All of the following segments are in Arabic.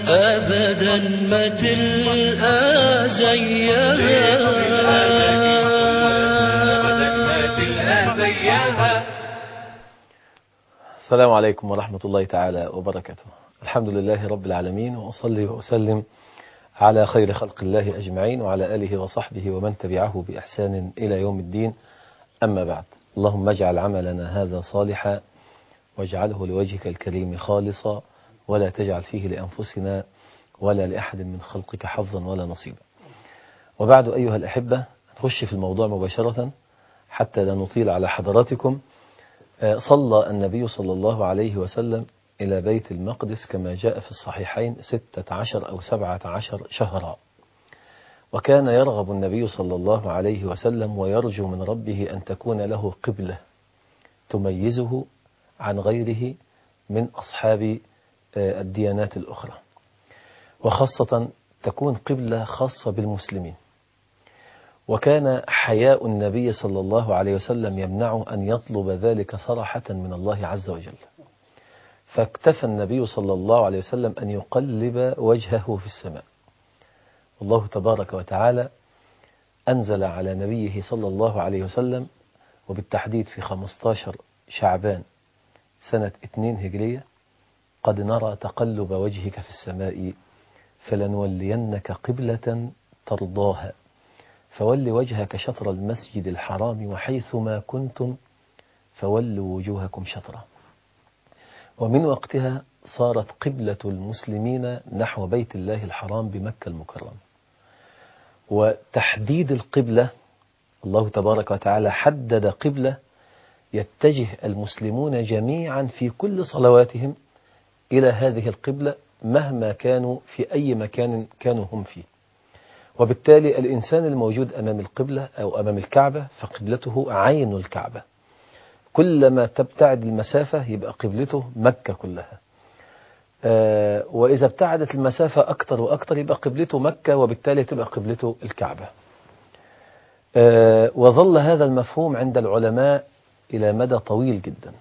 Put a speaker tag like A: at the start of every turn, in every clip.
A: أبدا ما تلقى زيها.
B: السلام عليكم ورحمة الله تعالى وبركاته. الحمد لله رب العالمين، وأصلي وأسلم على خير خلق الله أجمعين وعلى آله وصحبه ومن تبعه بإحسان إلى يوم الدين. أما بعد، اللهم اجعل عملنا هذا صالحا واجعله لوجهك الكريم خالصا، ولا تجعل فيه لأنفسنا ولا لأحد من خلقك حظا ولا نصيبا. وبعد أيها الأحبة، نخش في الموضوع مباشرة حتى لا نطيل على حضراتكم. صلى النبي صلى الله عليه وسلم إلى بيت المقدس كما جاء في الصحيحين 16 أو 17 شهرا، وكان يرغب النبي صلى الله عليه وسلم ويرجو من ربه أن تكون له قبلة تميزه عن غيره من أصحاب الديانات الأخرى، وخاصة تكون قبلة خاصة بالمسلمين. وكان حياء النبي صلى الله عليه وسلم يمنعه أن يطلب ذلك صراحة من الله عز وجل، فاكتفى النبي صلى الله عليه وسلم أن يقلب وجهه في السماء. الله تبارك وتعالى أنزل على نبيه صلى الله عليه وسلم، وبالتحديد في 15 شعبان سنة 2 هجرية: قد نرى تقلب وجهك في السماء فلنولينك قبلة ترضاها فول وجهك شطر المسجد الحرام وحيثما كنتم فولوا وجوهكم شطره. ومن وقتها صارت قبلة المسلمين نحو بيت الله الحرام بمكة المكرمة. وتحديد القبلة، الله تبارك وتعالى حدد قبلة يتجه المسلمون جميعا في كل صلواتهم إلى هذه القبلة مهما كانوا في أي مكان كانوا هم فيه. وبالتالي الإنسان الموجود أمام القبلة أو أمام الكعبة فقبلته عين الكعبة. كلما تبتعد المسافة يبقى قبلته مكة كلها. وإذا ابتعدت المسافة أكتر وأكتر يبقى قبلته مكة، وبالتالي تبقى قبلته الكعبة. وظل هذا المفهوم عند العلماء إلى مدى طويل جدا.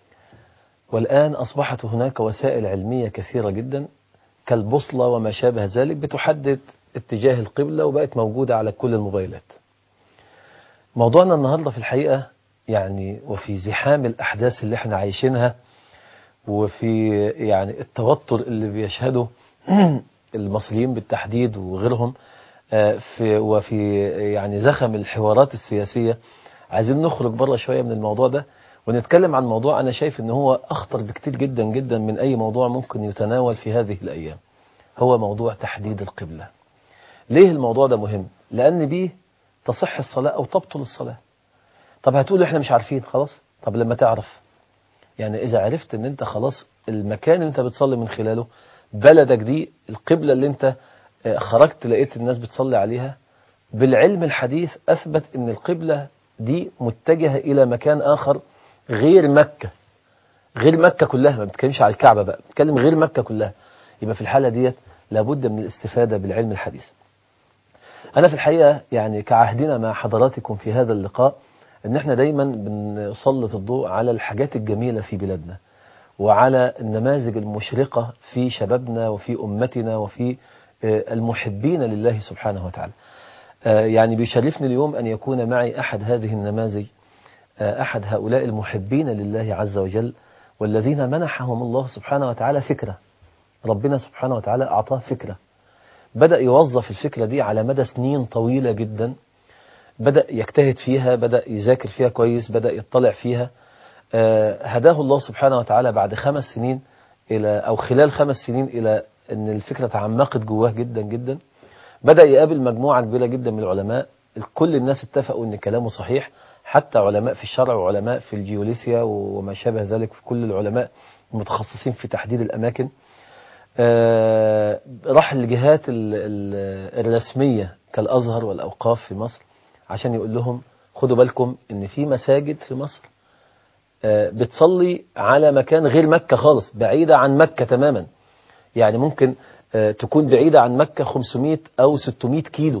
B: والآن أصبحت هناك وسائل علمية كثيرة جدا كالبوصلة وما شابه ذلك بتحدد اتجاه القبلة، وبقت موجودة على كل الموبايلات. موضوعنا النهاردة في الحقيقة يعني وفي زحام الأحداث اللي احنا عايشينها، وفي يعني التوتر اللي بيشهده المصريين بالتحديد وغيرهم، وفي يعني زخم الحوارات السياسية، عايزين نخرج بره شوية من الموضوع ده ونتكلم عن موضوع أنا شايف إن هو أخطر بكتير جدا جدا من أي موضوع ممكن يتناول في هذه الأيام. هو موضوع تحديد القبلة. ليه الموضوع ده مهم؟ لأن بيه تصح الصلاة أو تبطل الصلاة. طب هتقول احنا مش عارفين. خلاص، طب لما تعرف، يعني إذا عرفت إن أنت خلاص المكان اللي أنت بتصلي من خلاله بلدك دي القبلة اللي أنت خرجت لقيت الناس بتصلي عليها، بالعلم الحديث أثبت إن القبلة دي متجهة إلى مكان آخر غير مكة، غير مكة كلها. ما بتكلمش على الكعبة بقى، بتكلم غير مكة كلها. يبقى في الحالة ديت لابد من الاستفادة بالعلم الحديث. أنا في الحقيقة يعني كعهدنا مع حضراتكم في هذا اللقاء إن احنا دايما بنسلط الضوء على الحاجات الجميلة في بلادنا، وعلى النماذج المشرقة في شبابنا وفي أمتنا وفي المحبين لله سبحانه وتعالى. يعني بيشرفني اليوم أن يكون معي أحد هذه النماذج، أحد هؤلاء المحبين لله عز وجل، والذين منحهم الله سبحانه وتعالى فكرة. ربنا سبحانه وتعالى أعطاه فكرة، بدأ يوظف الفكرة دي على مدى سنين طويلة جدا، بدأ يجتهد فيها، بدأ يذاكر فيها كويس، بدأ يطلع فيها. هداه الله سبحانه وتعالى بعد 5 سنين أو خلال 5 سنين إلى أن الفكرة تعمقت جواه جدا جدا. بدأ يقابل مجموعة كبيرة جدا من العلماء، كل الناس اتفقوا أن كلامه صحيح، حتى علماء في الشرع وعلماء في الجيوليسيا وما شابه ذلك، في كل العلماء المتخصصين في تحديد الأماكن. راح الجهات الرسمية كالأزهر والأوقاف في مصر عشان يقول لهم خدوا بالكم ان في مساجد في مصر بتصلي على مكان غير مكة خالص، بعيدة عن مكة تماما. يعني ممكن تكون بعيدة عن مكة 500 أو 600 كيلو.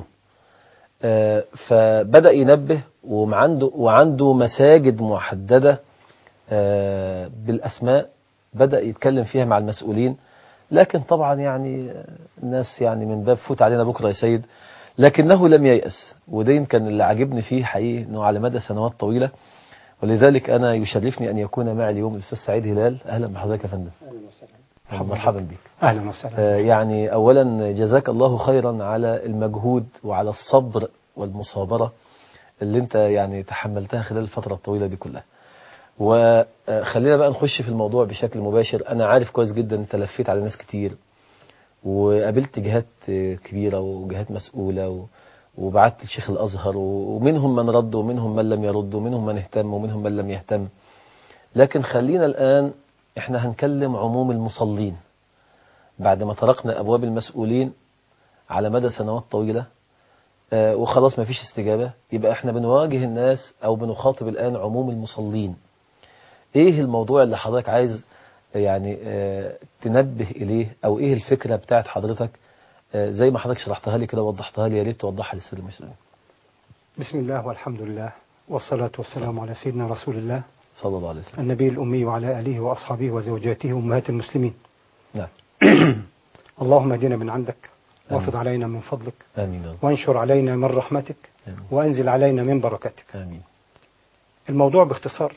B: فبدأ ينبه، وعنده مساجد محددة بالأسماء، بدأ يتكلم فيها مع المسؤولين لكن طبعا يعني الناس يعني من باب فوت علينا بكرة يا سيد، لكنه لم ييأس. وده يمكن اللي عجبني فيه حقيقي أنه على مدى سنوات طويلة، ولذلك أنا يشرفني أن يكون معي اليوم الأستاذ سعيد هلال. أهلا بحضرتك يا فندم. مرحبا بك.
C: أهلا وسهلا.
B: يعني أولا جزاك الله خيرا على المجهود وعلى الصبر والمصابرة اللي أنت يعني تحملتها خلال الفترة الطويلة دي كلها. وخلينا بقى نخش في الموضوع بشكل مباشر. أنا عارف كويس جدا أنت لفيت على ناس كتير وقابلت جهات كبيرة وجهات مسؤولة وبعت لشيخ الأزهر، ومنهم من رد ومنهم من لم يرد ومنهم من اهتم ومنهم من لم يهتم. لكن خلينا الآن احنا هنكلم عموم المصلين بعد ما طرقنا أبواب المسؤولين على مدى سنوات طويلة، وخلاص ما فيش استجابة. يبقى احنا بنواجه الناس أو بنخاطب الآن عموم المصلين. ايه الموضوع اللي حضرتك عايز يعني تنبه إليه، أو ايه الفكرة بتاعت حضرتك زي ما حضرتك شرحتها لي كده ووضحتها لي، يا ريت توضحها للسادة المسلمين.
C: بسم الله والحمد لله والصلاة والسلام على سيدنا رسول الله
B: صلى الله عليه وسلم،
C: النبي الأمي وعلى آله وأصحابه وزوجاته وأمهات المسلمين.
B: نعم.
C: اللهم اهدنا من عندك وافض علينا من فضلك،
B: آمين،
C: وانشر علينا من رحمتك،
B: آمين،
C: وأنزل علينا من بركاتك.
B: آمين.
C: الموضوع باختصار،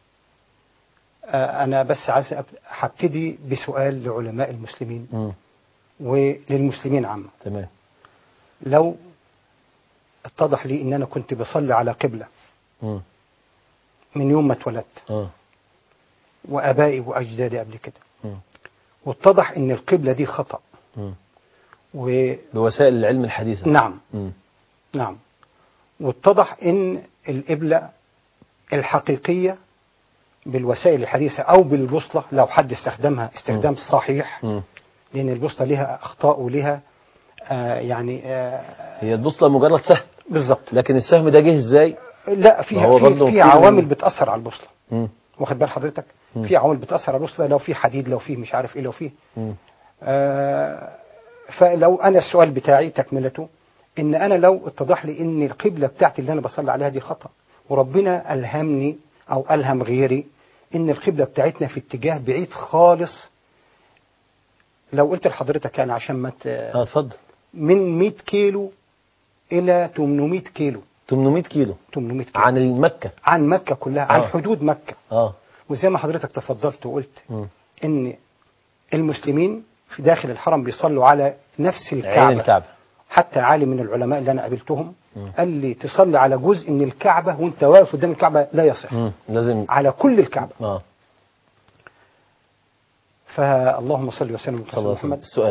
C: أنا بس عايز هبتدي بسؤال لعلماء المسلمين وللمسلمين عامة.
B: تمام.
C: لو اتضح لي ان انا كنت بصلي على قبلة من يوم ما اتولدت وابائي واجدادي قبل كده، واتضح ان القبلة دي خطأ
B: بوسائل العلم الحديثة.
C: نعم. نعم. واتضح ان القبلة الحقيقية بالوسائل الحديثة او بالبوصلة لو حد استخدمها استخدام صحيح، لان البوصلة لها اخطاء ولها
B: هي البوصلة مجرد سهم
C: بالظبط،
B: لكن السهم ده جه ازاي؟
C: لا، في عوامل بتأثر على البوصلة. واخد بال حضرتك؟ في عوامل بتأثر على البوصلة، لو في حديد، لو في مش عارف ايه، لو في فلو انا السؤال بتاعي تكملته ان انا لو اتضح لي ان القبلة بتاعتي اللي انا بصلي عليها دي خطأ، وربنا ألهمني او ألهم غيري ان القبلة بتاعتنا في اتجاه بعيد خالص، لو قلت لحضرتك يعني عشان ما
B: اتفضل،
C: من 100 كيلو إلى 800 كيلو.
B: 800 كيلو
C: 800 كيلو
B: عن مكة،
C: عن مكة كلها، عن حدود مكة. وزي ما حضرتك تفضلت وقلت إن المسلمين في داخل الحرم بيصلوا على نفس الكعبة. حتى عالم من العلماء اللي أنا قابلتهم قال لي تصلي على جزء من الكعبة وانت واقف قدام الكعبة لا يصح،
B: لازم
C: على كل الكعبة. فاللهم صل وسلم على محمد.
B: السؤال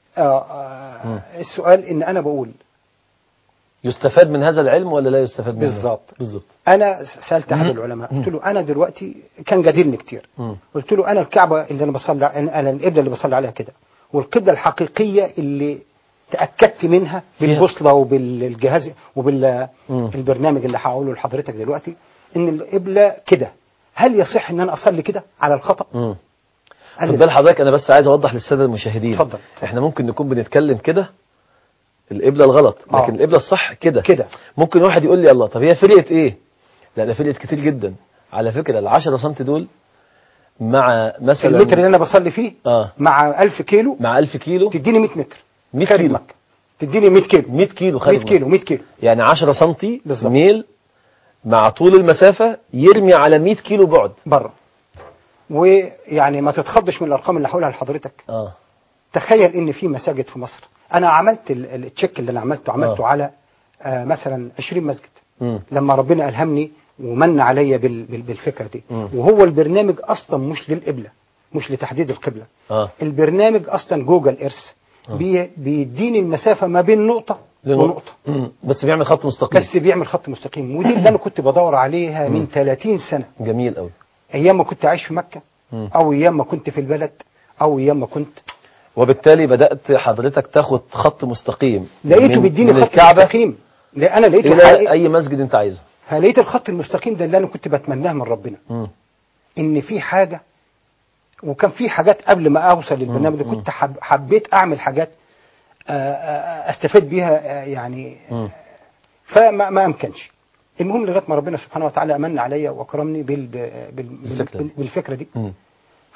C: السؤال ان انا بقول
B: يستفاد من هذا العلم ولا لا يستفاد منه؟
C: بالظبط. انا سألت احد العلماء قلت له انا دلوقتي كان جادلني كتير، قلت له انا الكعبة اللي انا بصلي، انا القبلة اللي بصلي عليها كده، والقبلة الحقيقية اللي تأكدت منها بالبوصلة وبالجهاز وبالبرنامج اللي هقوله لحضرتك دلوقتي، ان القبلة كده، هل يصح ان انا اصلي كده على الخطأ؟
B: خد بال حضرتك، انا بس عايز اوضح للساده المشاهدين.
C: اتفضل.
B: احنا ممكن نكون بنتكلم كده القبله الغلط، لكن القبله الصح كده. ممكن واحد يقول لي الله، طب هي فرقت ايه؟ لا، ده فرقت كتير جدا على فكره. ال10 سم دول مع مثلا
C: المتر اللي انا بصلي فيه مع 1000 كيلو،
B: مع 1000 كيلو
C: تديني 100 متر
B: 100 كيلو
C: مكة. تديني 100 كيلو
B: 100 كيلو خارج
C: 100 كيلو
B: يعني 10 سم
C: بالظبط.
B: ميل مع طول المسافه يرمي على 100 كيلو بعد
C: بره. ويعني ما تتخضش من الارقام اللي هقولها لحضرتك. تخيل ان في مساجد في مصر، انا عملت التشيك اللي انا عملته على مثلا 20 مسجد لما ربنا الهمني ومن عليا بالفكره دي. وهو البرنامج اصلا مش للقبله، مش لتحديد القبله. البرنامج اصلا جوجل ايرث بيديني المسافه ما بين نقطه ونقطه،
B: بس بيعمل خط
C: مستقيم. ودي اللي انا كنت بدور عليها من 30 سنه.
B: جميل قوي.
C: ايام ما كنت عايش في مكة، او ايام ما كنت في البلد، او ايام ما كنت،
B: وبالتالي بدأت حضرتك تاخد خط مستقيم،
C: لقيته بيديني خط مستقيم. انا لقيته
B: الى اي مسجد انت عايزه.
C: لقيت الخط المستقيم ده اللي انا كنت بتمناه من ربنا. ان في حاجة، وكان في حاجات قبل ما اوصل للبرنامج ده كنت حبيت اعمل حاجات استفاد بيها يعني، فما امكنش. المهم لغايه ما ربنا سبحانه وتعالى امن عليا واكرمني بالفكره دي.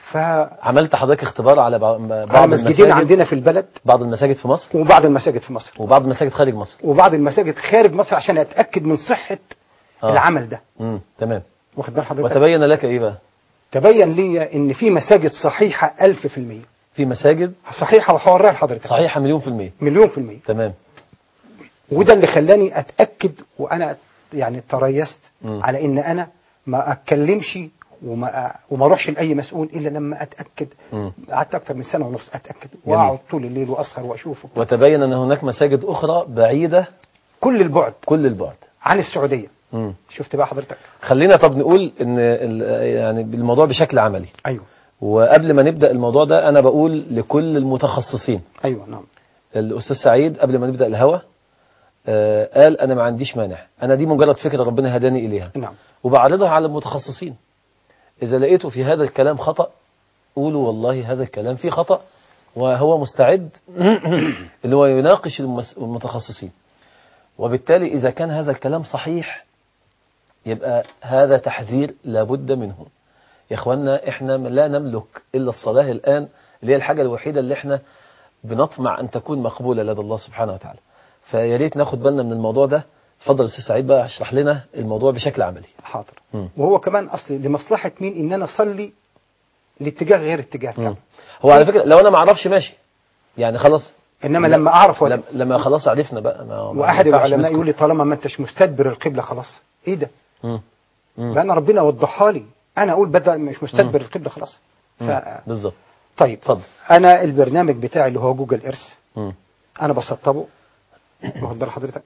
B: عملت حضرتك اختبار على بعض
C: المسجدين عندنا في البلد،
B: بعض المساجد في مصر،
C: وبعض المساجد في مصر،
B: وبعض المساجد خارج مصر،
C: وبعض المساجد خارج مصر عشان اتاكد من صحه العمل ده.
B: تمام.
C: واخد بال حضرتك؟
B: وتبين لك ايه بقى؟
C: تبين لي ان في مساجد صحيحه 1000%.
B: في مساجد
C: صحيحه، وهوريها لحضرتك.
B: صحيحه مليون في المية.
C: مليون في المية.
B: تمام.
C: وده اللي خلاني اتاكد، وانا يعني تريثت على ان انا ما اتكلمش وما اروحش لاي مسؤول الا لما اتاكد. قعدت اكتر من سنه ونص اتاكد، واقعد طول الليل واسهر واشوفه.
B: وتبين ان هناك مساجد اخرى بعيده
C: كل البعد عن السعوديه. شفت بقى حضرتك؟
B: خلينا طب نقول ان يعني الموضوع بشكل عملي.
C: ايوه.
B: وقبل ما نبدا الموضوع ده انا بقول لكل المتخصصين.
C: ايوه نعم.
B: الاستاذ سعيد قبل ما نبدا الهوا قال انا ما عنديش مانع، انا دي مجرد فكره ربنا هداني اليها.
C: نعم.
B: وبعرضها على المتخصصين. اذا لقيتوا في هذا الكلام خطا قولوا والله هذا الكلام فيه خطا، وهو مستعد اللي هو يناقش المتخصصين. وبالتالي اذا كان هذا الكلام صحيح يبقى هذا تحذير لابد منه. يا اخوانا احنا لا نملك الا الصلاه الان، اللي هي الحاجه الوحيده اللي احنا بنطمع ان تكون مقبوله لدى الله سبحانه وتعالى. فيا ريت ناخد بالنا من الموضوع ده. اتفضل استاذ سعيد بقى اشرح لنا الموضوع بشكل عملي.
C: حاضر. وهو كمان اصلي لمصلحه مين ان انا اصلي لاتجاه غير اتجاه الكعبه.
B: هو على فكره لو انا ما اعرفش ماشي يعني خلاص،
C: انما لما اعرف
B: لما خلاص عرفنا بقى
C: واحد العلماء يقول لي طالما ما انتش مستدبر القبله خلاص. ايه ده؟ بقى انا ربنا وضحها لي، انا اقول بدل مش مستدبر القبله خلاص.
B: بالظبط.
C: طيب اتفضل. انا البرنامج بتاعي اللي هو جوجل ايرث انا بسطبه. واخد بال حضرتك؟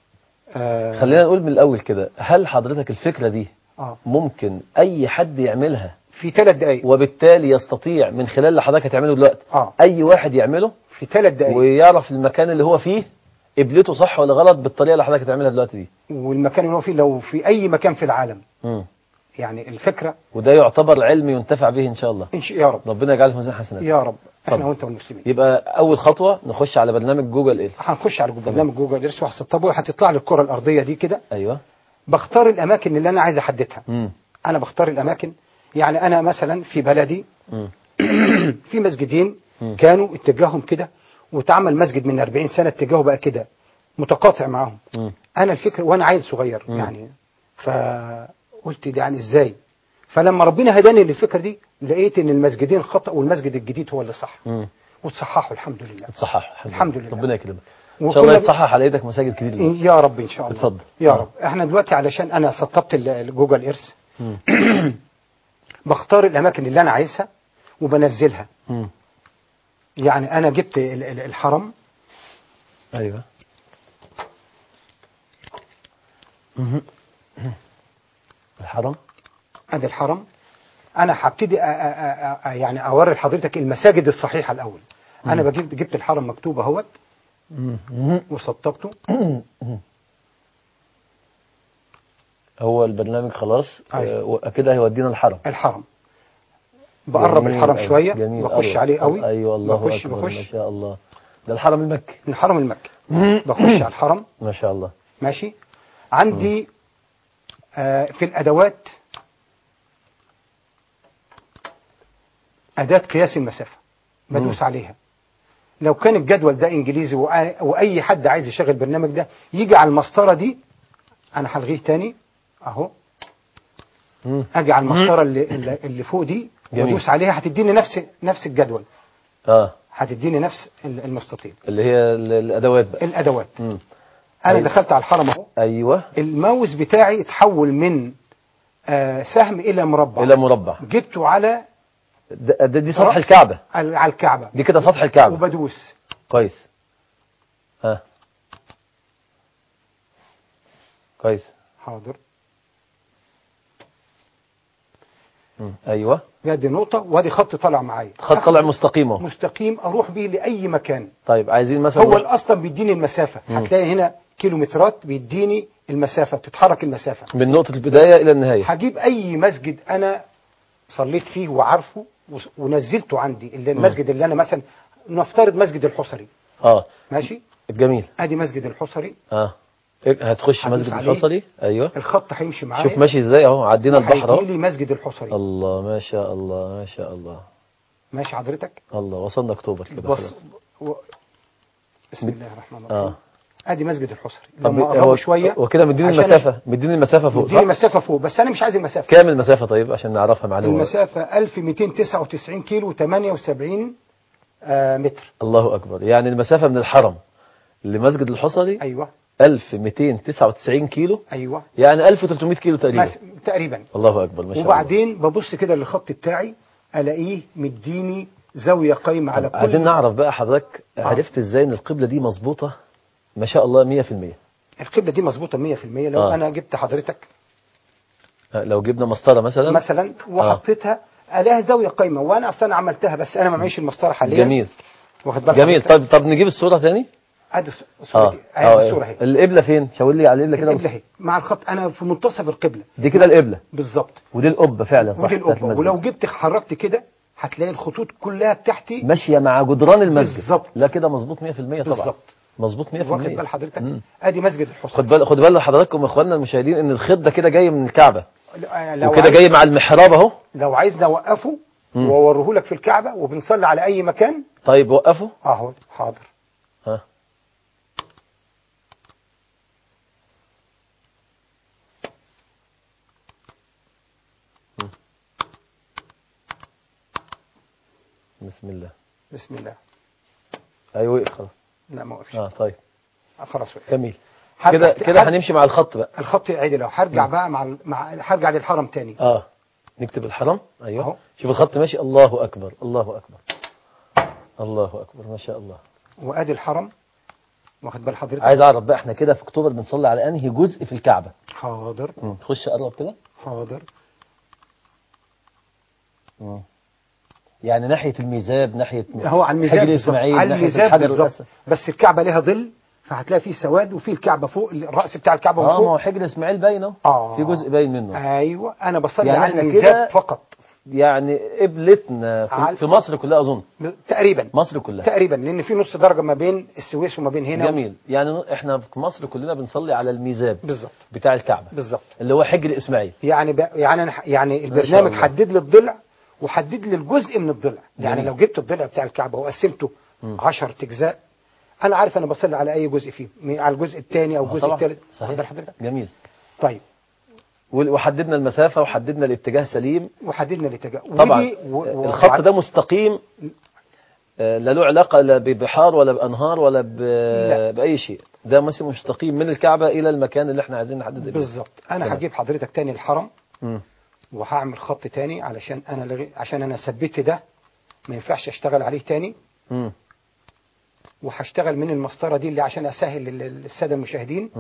B: خلينا نقول من الاول كده، هل حضرتك الفكره دي ممكن اي حد يعملها
C: في 3 دقائق،
B: وبالتالي يستطيع من خلال اللي حضرتك هتعمله دلوقتي اي واحد يعمله
C: في 3 دقائق
B: ويعرف المكان اللي هو فيه قبلته صح ولا غلط بالطريقه اللي حضرتك هتعملها دلوقتي دي،
C: والمكان اللي هو فيه لو في اي مكان في العالم. يعني الفكره،
B: وده يعتبر علم ينتفع به ان شاء الله.
C: يا رب.
B: ربنا يجعله في ميزان حسنات
C: يا رب. احنا وانت والمسلمين.
B: يبقى اول خطوه نخش على برنامج جوجل ايرث.
C: هنخش على برنامج جوجل ايرث وهسطبه، هتطلع لي الكره الارضيه دي كده.
B: ايوه.
C: بختار الاماكن اللي انا عايز احددها. انا بختار الاماكن. يعني انا مثلا في بلدي في مسجدين كانوا اتجاههم كده، واتعمل مسجد من 40 سنه اتجاهه بقى كده متقاطع معاهم. انا الفكره وانا عيل صغير يعني، فقلت دي يعني ازاي؟ فلما ربنا هداني للفكره دي لقيت ان المسجدين خطا والمسجد الجديد هو اللي صح. وتصححوا الحمد لله.
B: اتصحح
C: الحمد لله.
B: ربنا يكرمك ان شاء الله. يتصحح على ايدك مساجد كتير
C: يا رب ان شاء الله.
B: اتفضل.
C: يا رب. احنا دلوقتي علشان انا سطبت الجوجل ايرث بختار الاماكن اللي انا عايزها وبنزلها. يعني انا جبت الحرم.
B: ايوه. الحرم.
C: ادي الحرم. انا هبتدي يعني اوري لحضرتك المساجد الصحيحه الاول. انا جبت الحرم مكتوب اهوت وسطبته.
B: هو البرنامج خلاص.
C: أيوة.
B: كده هيودينا
C: الحرم بقرب الحرم شويه.
B: جميل.
C: بخش عليه قوي.
B: ايوه الله
C: بخش
B: ما شاء الله. ده الحرم المكي.
C: الحرم المكي. بخش على الحرم.
B: ما شاء الله.
C: ماشي. عندي في الادوات اداه قياس المسافه بدوس عليها. لو كان الجدول ده انجليزي واي حد عايز يشغل البرنامج ده يجي على المسطره دي، انا هلغيه تاني اهو. اجي على المسطره اللي فوق دي وادوس عليها هتديني نفس الجدول. هتديني نفس المستطيل
B: اللي هي الادوات بقى.
C: الادوات. انا دخلت على الحرم اهو.
B: ايوه.
C: الماوس بتاعي اتحول من سهم الى مربع. جبته على
B: دي سطح الكعبه.
C: على الكعبه
B: دي كده سطح الكعبه.
C: وبدوس.
B: كويس. كويس.
C: حاضر.
B: ايوه.
C: دي نقطه وادي خط طالع معايا.
B: خط طالع مستقيم اهو.
C: مستقيم اروح بيه لاي مكان.
B: طيب عايزين مثلا
C: هو اصلا بيديني المسافه. هتلاقي هنا كيلومترات بيديني المسافه، بتتحرك المسافه
B: من نقطه البدايه الى النهايه.
C: هجيب اي مسجد انا صليت فيه وعارفه ونزلته عندي. اللي المسجد اللي انا مثلا نفترض مسجد الحصري. ماشي.
B: جميل.
C: ادي مسجد الحصري.
B: هتخش مسجد الحصري. ايوه.
C: الخط هيمشي معايا.
B: شوف ماشي ازاي اهو. عدينا البحر اهو.
C: هيجي لي مسجد الحصري.
B: الله ما شاء الله ما شاء الله.
C: ماشي حضرتك.
B: الله، وصلنا اكتوبر كده.
C: بص بسم الله الرحمن الرحيم. ادي مسجد الحصري
B: طب
C: لما قربوا شويه
B: وكده مديني المسافه فوق، صح؟
C: مديني المسافه فوق، بس انا مش عايز المسافه.
B: كام المسافه طيب عشان نعرفها معلومه؟
C: المسافه 1299 كيلو 78 متر.
B: الله اكبر. يعني المسافه من الحرم لمسجد الحصري
C: ايوه
B: 1299 كيلو.
C: ايوه
B: يعني 1300 كيلو تقريبا.
C: تقريبا.
B: الله اكبر ما شاء الله.
C: وبعدين ببص كده للخط بتاعي الاقيه مديني زاويه قايمه على كل.
B: عايزين نعرف بقى حضرتك عرفت ازاي ان القبله دي مظبوطه ما شاء الله 100%؟
C: القبله دي مظبوطه 100%. لو انا جبت حضرتك
B: لو جبنا مسطره مثلا
C: وحطيتها الاقيها زاويه قايمه، وانا اصلا عملتها بس انا ما معيش المسطره حاليا.
B: جميل
C: واخد بالك؟
B: جميل. طب نجيب الصوره ثاني.
C: ادي الصوره دي الصوره اهي.
B: القبله فين؟ شاور لي على القبله كده.
C: القبله اهي مع الخط، انا في منتصف القبله
B: دي كده القبله
C: بالظبط.
B: ودي القبه فعلا، صح؟
C: ودي القبه. ولو جبت حركت كده هتلاقي الخطوط كلها بتاعتي
B: ماشيه مع جدران المسجد
C: بالظبط.
B: لا كده مظبوط 100% طبعا.
C: بالظبط
B: مظبوط 100%.
C: واخد بال حضرتك؟ ادي مسجد الحصري.
B: خد بال حضراتكم اخواننا المشاهدين ان الخط ده كده جاي من الكعبه وكده جاي مع المحراب اهو.
C: لو عايز نوقفه واوريه لك في الكعبه وبنصلي على اي مكان.
B: طيب وقفه
C: اهو. حاضر.
B: ها بسم الله.
C: بسم الله.
B: ايوه وقف خلاص.
C: لا ما وقفش.
B: طيب
C: خلاص وقف.
B: جميل. كده هنمشي مع الخط بقى.
C: الخط عدل. لو هرجع بقى هرجع للحرم تاني.
B: نكتب الحرم. ايوه أهو. شوف الخط ماشي. الله اكبر الله اكبر الله اكبر ما شاء الله.
C: وادي الحرم. واخد بال حضرتك؟
B: عايز اعرف بقى احنا كده في اكتوبر بنصلي على انهي جزء في الكعبه؟
C: حاضر.
B: تخش قرب كده.
C: حاضر.
B: يعني ناحيه الميزاب، ناحيه
C: هو على الميزاب
B: حجر اسماعيل،
C: على الميزاب بالظبط.
B: والأسد.
C: بس الكعبه ليها ظل فهتلاقي فيه سواد، وفي الكعبه فوق الراس بتاع الكعبه من فوق.
B: ما هو حجر اسماعيل باين اهو. في جزء باين منه.
C: ايوه انا بصلي
B: يعني
C: على الميزاب فقط.
B: يعني قبلتنا في مصر كلها اظن
C: تقريبا.
B: مصر كلها
C: تقريبا، لان في نص درجه ما بين السويس وما بين هنا.
B: جميل. يعني احنا في مصر كلنا بنصلي على الميزاب
C: بالظبط
B: بتاع الكعبه
C: بالظبط،
B: اللي هو حجر اسماعيل.
C: يعني البرنامج حدد لي الضلع وحدد لي الجزء من الضلع. يعني لو جبت الضلع بتاع الكعبه وقسمته 10 اجزاء انا عارف انا بصلي على اي جزء فيه، على الجزء الثاني او الجزء الثالث.
B: صحيح حضرتك. جميل.
C: طيب
B: وحددنا المسافه وحددنا الاتجاه سليم.
C: وحددنا الاتجاه
B: طبعا. الخط ده مستقيم لا له علاقه لا ببحار ولا بانهار ولا باي شيء. ده مستقيم من الكعبه الى المكان اللي احنا عايزين نحدده
C: بالظبط. انا هجيب حضرتك تاني الحرم وهعمل خط تاني علشان انا ثبت ده ما ينفعش اشتغل عليه تاني. وهشتغل من المسطره دي اللي عشان اسهل للساده المشاهدين.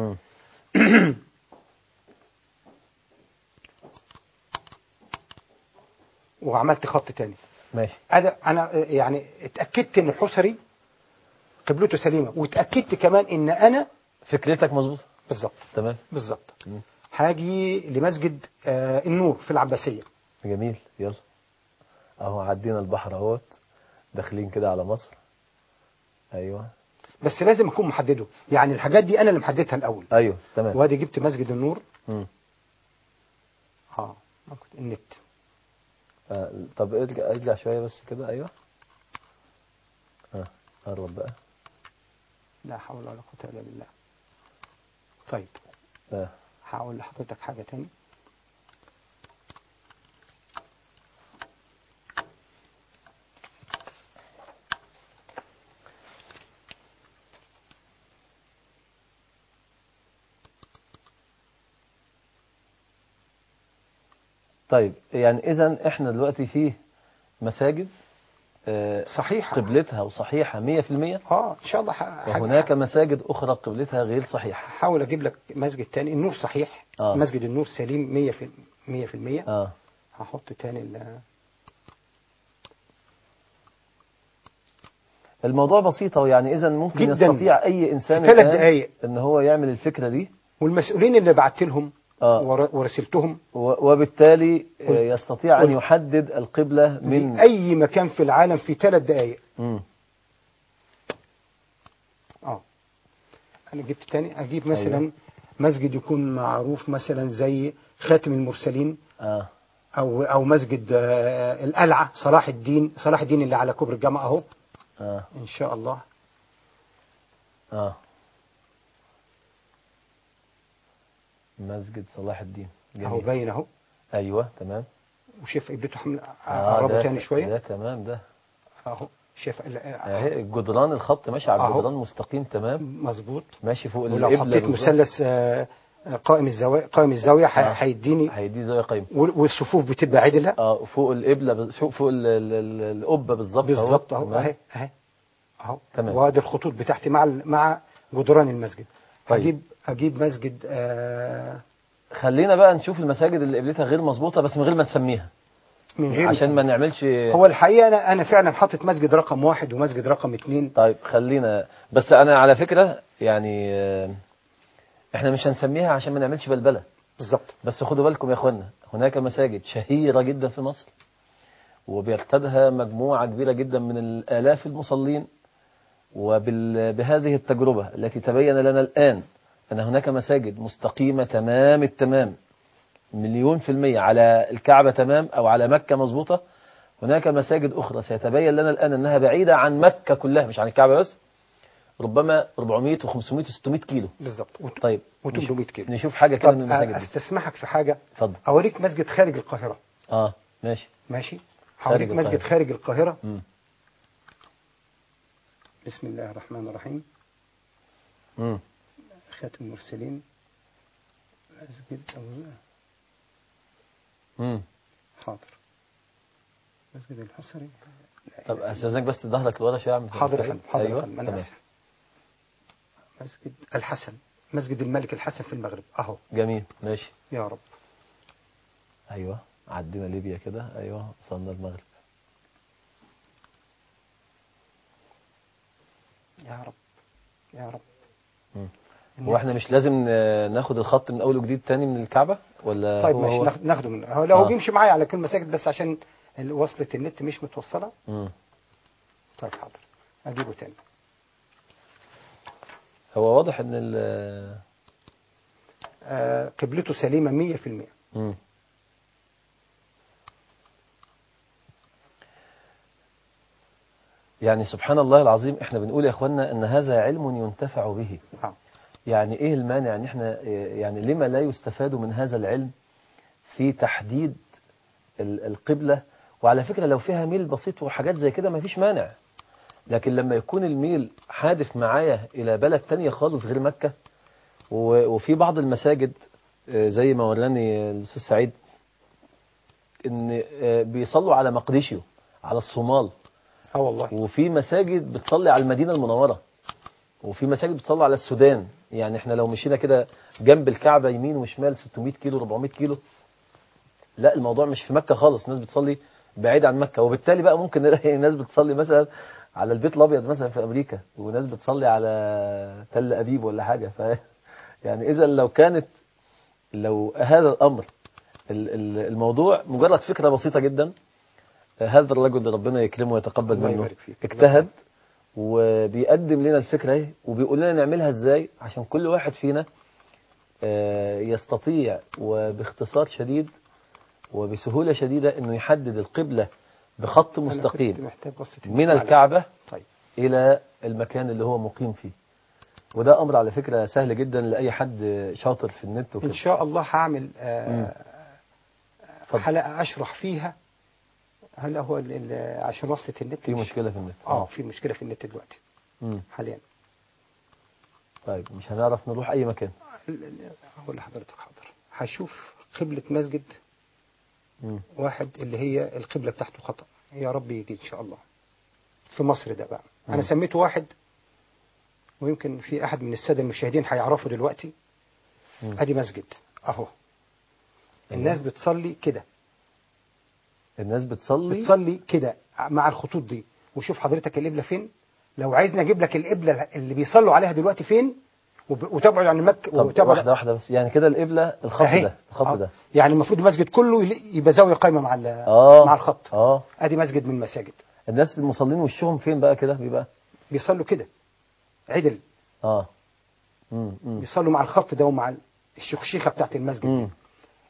C: وعملت خط تاني.
B: ماشي.
C: انا يعني اتاكدت ان الحصري قبلته سليمه، واتاكدت كمان ان انا
B: فكرتك مظبوطه
C: بالظبط.
B: تمام
C: بالظبط. هاجي لمسجد النور في العباسيه.
B: جميل. يلا اهو عدينا البحر اهوت داخلين كده على مصر. ايوه
C: بس لازم اكون محدده، يعني الحاجات دي انا اللي محددها الاول.
B: ايوه تمام.
C: وادي جبت مسجد النور. النت.
B: طب ارجع شويه بس كده. ايوه قرب بقى.
C: لا حول ولا قوه الا بالله. طيب هقول لحضرتك حاجه تاني.
B: طيب يعني اذا احنا دلوقتي في مساجد
C: صحيحة
B: قبلتها وصحيحة 100%.
C: ان شاء الله.
B: وهناك مساجد اخرى قبلتها غير صحيحة.
C: هحاول اجيب لك مسجد تاني. النور صحيح. مسجد النور سليم 100%. هحط تاني
B: الموضوع بسيطة. يعني اذا ممكن
C: جداً.
B: يستطيع اي انسان
C: 3 دقايق
B: ان هو يعمل الفكرة دي.
C: والمسؤولين اللي بعت لهم ورسلتهم
B: وبالتالي يستطيع أن يحدد القبلة من
C: أي مكان في العالم في 3 دقائق. أنا جبت تاني. أجيب مثلا مسجد يكون معروف مثلا زي خاتم المرسلين. او مسجد القلعه صلاح الدين اللي على كوبري الجامعه اهو. ان شاء الله.
B: مسجد صلاح الدين
C: اهو باين اهو.
B: ايوه تمام.
C: وشايف قبلته قربه تاني شويه.
B: ده تمام ده
C: اهو. شايف
B: الجدران الخط ماشي على الجدران مستقيم تمام
C: مظبوط
B: ماشي فوق
C: القبله. ولو حطيت مثلث قائم الزاويه هيديني
B: زاويه قايمه.
C: والصفوف بتبقى عدله.
B: فوق القبله فوق القبه
C: بالظبط اهو. اهو تمام. وادي الخطوط بتاعتي مع جدران المسجد. طيب. اجيب مسجد
B: خلينا بقى نشوف المساجد اللي قبلتها غير مظبوطه بس من غير ما نسميها،
C: من غير
B: عشان ما نعملش.
C: هو الحقيقه انا فعلا حاطط مسجد رقم 1 ومسجد رقم 2.
B: طيب خلينا بس انا على فكره يعني احنا مش هنسميها عشان ما نعملش بلبله.
C: بالظبط.
B: بس خدوا بالكم يا اخوانا، هناك مساجد شهيره جدا في مصر وبيرتادها مجموعه كبيره جدا من الالاف المصلين، وبهذه التجربه التي تبين لنا الان أن هناك مساجد مستقيمة تمام التمام 100% على الكعبة تمام أو على مكة مظبوطة. هناك مساجد أخرى سيتبين لنا الآن أنها بعيدة عن مكة كلها مش عن الكعبة بس، ربما 400 و500 و600 كيلو
C: بالظبط.
B: طيب
C: و800 كيلو.
B: نشوف حاجة كده من المساجد دي.
C: استسمحك في حاجة.
B: اتفضل.
C: أوريك مسجد خارج القاهرة.
B: ماشي
C: هوريك مسجد خارج القاهرة. بسم الله الرحمن الرحيم. خاتم المرسلين مسجد حاضر. مسجد الحصري.
B: طب استاذنك بس ظهرك لورا شويه يا عم.
C: حاضر يا فندم. حاضر يا فندم. انا اسف. مسجد الحسن، مسجد الملك الحسن في المغرب اهو.
B: جميل ماشي
C: يا رب.
B: ايوه عدينا ليبيا كده. ايوه وصلنا المغرب.
C: يا رب يا رب.
B: هو احنا مش لازم ناخد الخط من اول وجديد تاني من الكعبة ولا؟
C: طيب ماشي ناخده من هو بيمشي معايا على كل مساجد بس عشان وصلة النت مش متوصلة. طيب حاضر اجيبه تاني.
B: هو واضح ان
C: قبلته سليمة 100%.
B: يعني سبحان الله العظيم، احنا بنقول يا اخوانا ان هذا علم ينتفع به. يعني ايه المانع ان احنا يعني لما لا يستفاد من هذا العلم في تحديد القبلة؟ وعلى فكرة لو فيها ميل بسيط وحاجات زي كده ما فيش مانع، لكن لما يكون الميل حادف معايا الى بلد تانية خالص غير مكة، وفي بعض المساجد زي ما وراني الاستاذ سعيد ان بيصلوا على مقديشيو على الصومال.
C: والله.
B: وفي مساجد بتصلي على المدينة المنورة، وفي مساجد بتصلي على السودان. يعني احنا لو مشينا كده جنب الكعبة يمين وشمال 600 كيلو 400 كيلو، لا الموضوع مش في مكة خالص، ناس بتصلي بعيد عن مكة. وبالتالي بقى ممكن نلاقي ناس بتصلي مثلا على البيت الأبيض مثلا في أمريكا، وناس بتصلي على تل أبيب ولا حاجة. يعني إذا لو هذا الأمر الموضوع مجرد فكرة بسيطة جدا، هذا الرجل اللي ربنا يكرمه ويتقبل منه اجتهد وبيقدم لنا الفكرة اهي، وبيقول لنا نعملها ازاي عشان كل واحد فينا يستطيع وباختصار شديد وبسهولة شديدة انه يحدد القبلة بخط مستقيم من الكعبة الى المكان اللي هو مقيم فيه. وده امر على فكرة سهل جدا لأي حد شاطر في النت وكده.
C: ان شاء الله هعمل حلقة اشرح فيها. هل هو عشان وصلة النت
B: في مشكلة في النت؟
C: في مشكلة في النت دلوقتي حاليا.
B: طيب مش هنعرف نروح اي مكان.
C: اقول لحضرتك حاضر. هشوف قبلة مسجد واحد اللي هي القبلة بتاعته خطأ، يا رب يجي ان شاء الله في مصر ده بقى. انا سميته واحد ويمكن في احد من السادة المشاهدين هيعرفوا دلوقتي. ادي مسجد اهو. الناس بتصلي كده.
B: الناس
C: بتصلي كده مع الخطوط دي. وشوف حضرتك القبلة فين. لو عايزني اجيب لك القبلة اللي بيصلوا عليها دلوقتي فين وتبعد عن مكة.
B: وتبعد واحدة بس يعني كده القبلة الخط ده
C: يعني المفروض المسجد كله يبقى زاوية قايمة مع الخط. ادي مسجد من المساجد.
B: الناس المصلين وشهم فين بقى كده بيبقى؟
C: بيصلوا كده عدل. بيصلوا مع الخط ده ومع الشخشيخة بتاعت المسجد دي.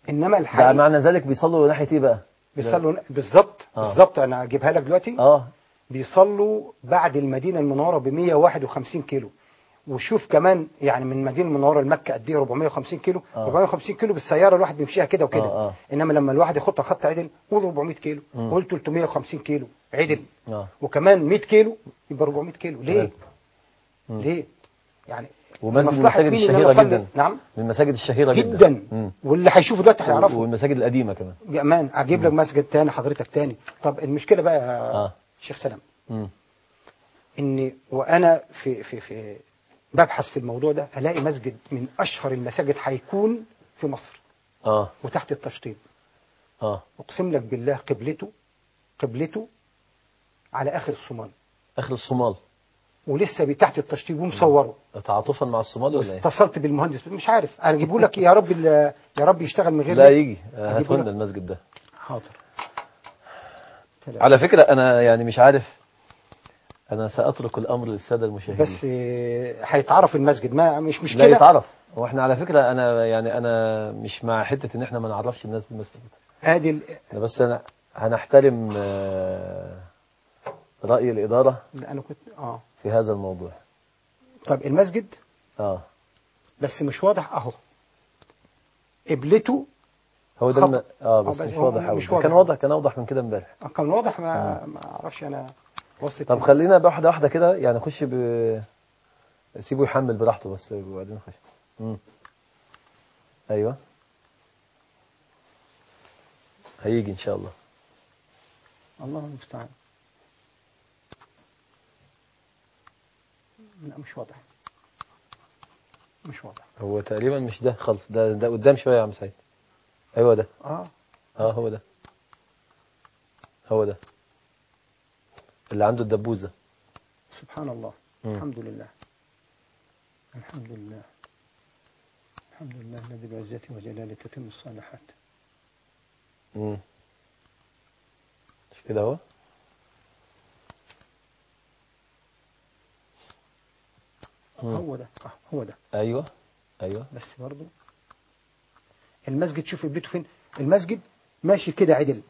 C: انما
B: ده
C: الحقيقه
B: معنى ذلك بيصلوا ناحيه ايه بقى؟
C: بيصلوا بالظبط بالظبط، انا اجيبها لك دلوقتي. بيصلوا بعد المدينه المنوره ب 151 كيلو. وشوف كمان يعني من المدينه المنوره لمكه قد ايه؟ 450 كيلو. 450 كيلو بالسياره الواحد بيمشيها كده وكده. انما لما الواحد يخطها خط عدل قول 400 كيلو، قول 350 كيلو عدل، وكمان 100 كيلو يبقى 400 كيلو. ليه؟ ليه؟ يعني
B: ومسجد من المساجد الشهيره جدا.
C: نعم،
B: من المساجد الشهيره
C: جدا. واللي هيشوفه دلوقتي هيعرفه.
B: والمساجد القديمه كمان.
C: كمان اجيب لك مسجد تاني حضرتك تاني. طب المشكله بقى يا شيخ سلام، اني وانا في ببحث في الموضوع ده الاقي مسجد من اشهر المساجد هيكون في مصر وتحت التشطيب. اقسم لك بالله قبلته على اخر الصومال.
B: اخر الصومال.
C: ولسه تحت التشطيب ومصوره.
B: تعاطفا مع الصومال ولا ايه؟
C: اتصلت بالمهندس مش عارف اجيبه لك. يا رب يا رب يشتغل من غير
B: لا يجي هاتوا لنا المسجد ده.
C: حاضر.
B: على فكره انا يعني مش عارف، انا ساترك الامر للساده المشاهدين.
C: بس هيتعرف المسجد، ما مش مشكله.
B: لا يتعرف. واحنا على فكره انا مش مع حته ان احنا ما نعرفش الناس بالمسجد.
C: ادي
B: بس انا هنحترم راي الاداره.
C: انا كنت
B: في هذا الموضوع.
C: طب المسجد بس مش واضح اهو. قبلته
B: هو ده بس مش واضح قوي. كان واضح من كده امبارح.
C: كان واضح. ما اعرفش انا وصلت.
B: طب خلينا واحده واحده كده يعني نخش سيبه يحمل براحته بس وبعدين نخش. ايوه هيجي ان شاء الله.
C: الله المستعان. لا مش واضح.
B: هو تقريبا مش ده خالص. ده قدام شويه يا عم سعيد. ايوه ده. هو ده اللي عنده الدبوزه.
C: سبحان الله. الحمد لله الذي بعزته وجلاله تتم الصالحات.
B: مش كده هو؟
C: هو ده.
B: ايوه
C: بس برضه المسجد شوف قبلته فين. المسجد ماشي كده عدل.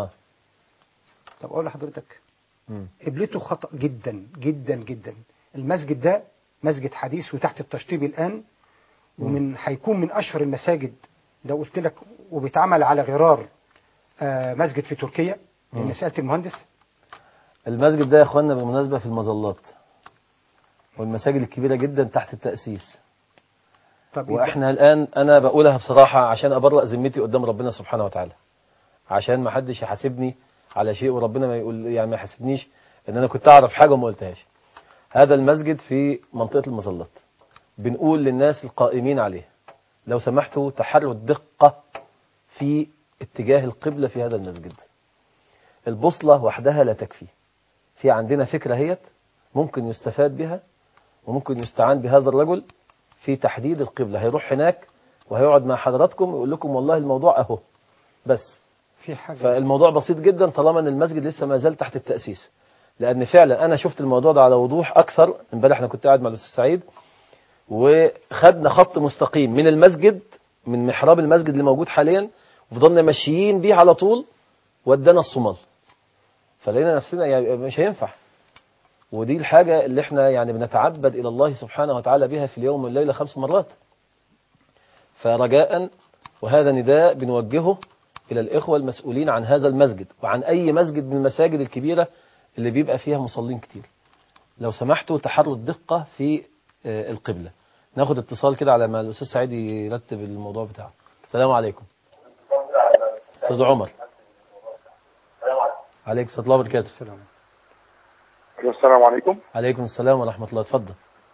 C: طب اقول لحضرتك قبلته خطأ جدا جدا جدا. المسجد ده مسجد حديث وتحت التشطيب الآن، هيكون من أشهر المساجد لو قلت لك، وبيتعمل على غرار مسجد في تركيا. لأن سألت المهندس.
B: المسجد ده يا اخوانا بالمناسبة في المظلات والمساجد الكبيرة جدا تحت التأسيس. واحنا الآن أنا بقولها بصراحة عشان أبرأ ذمتي قدام ربنا سبحانه وتعالى، عشان ما حدش يحاسبني على شيء وربنا ما يقول يعني ما يحاسبنيش ان انا كنت اعرف حاجه وما قلتهاش. هذا المسجد في منطقه المظلات. بنقول للناس القائمين عليه لو سمحتوا تحروا الدقه في اتجاه القبله في هذا المسجد. البوصله وحدها لا تكفي. في عندنا فكره هيت ممكن يستفاد بها وممكن يستعان بهذا الرجل في تحديد القبله. هيروح هناك وهيقعد مع حضراتكم ويقول لكم والله الموضوع اهو. بس
C: في حاجة.
B: فالموضوع بسيط جدا طالما ان المسجد لسه ما زال تحت التأسيس. لان فعلا انا شفت الموضوع ده على وضوح اكثر. امبارح انا كنت قاعد مع الاستاذ سعيد وخدنا خط مستقيم من المسجد، من محراب المسجد اللي موجود حاليا، وفضلنا ماشيين بيه على طول ودانا الصومال. فلقينا نفسنا يعني مش هينفع. ودي الحاجة اللي احنا يعني بنتعبد الى الله سبحانه وتعالى بها في اليوم والليلة 5 مرات. فرجاء وهذا نداء بنوجهه إلى الإخوة المسؤولين عن هذا المسجد وعن أي مسجد من المساجد الكبيرة اللي بيبقى فيها مصلين كتير. لو سمحتوا تحروا الدقة في القبلة. ناخد اتصال كده على ما الأستاذ سعيد يرتب الموضوع بتاعه. السلام عليكم. أستاذ عمر. عليكم السلام الله وبركاته.
D: السلام عليكم.
B: عليكم السلام ورحمة الله. اتفضل.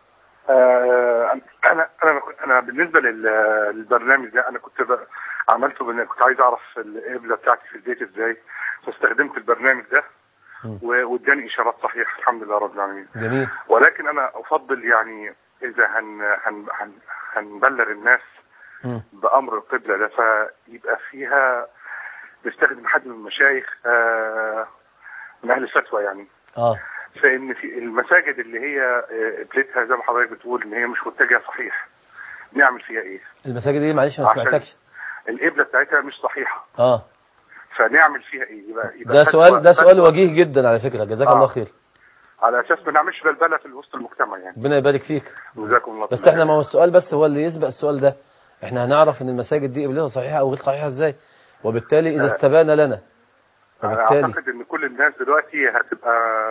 D: أنا بالنسبة للبرنامج ده أنا كنت عملته كنت عايز أعرف القبلة بتاعتي في البيت إزاي، فاستخدمت البرنامج ده واداني إشارات صحيحة الحمد لله رب العالمين.
B: جميل.
D: ولكن أنا أفضل يعني إذا هنبلغ الناس بأمر القبلة ده فيبقى فيها نستخدم حد من المشايخ من أهل الفتوى يعني. فإن في المساجد اللي هي قبلتها زي ما حضرتك بتقول إن هي مش متجهة صحيح، نعمل فيها إيه؟
B: المساجد دي معلش ما سمعتكش.
D: القبله بتاعتها مش صحيحه، فنعمل فيها ايه؟
B: يبقى ده سؤال وجيه جدا على فكره، جزاك الله خير.
D: على اساس ما نعملش بلبله في وسط المجتمع يعني.
B: ربنا يبارك فيك.
D: جزاكم الله.
B: بس احنا ما هو السؤال بس هو اللي يسبق السؤال ده، احنا هنعرف ان المساجد دي قبلتها صحيحه او غير صحيحه ازاي؟ وبالتالي اذا استبان لنا،
D: وبالتالي اعتقد ان كل الناس دلوقتي هتبقى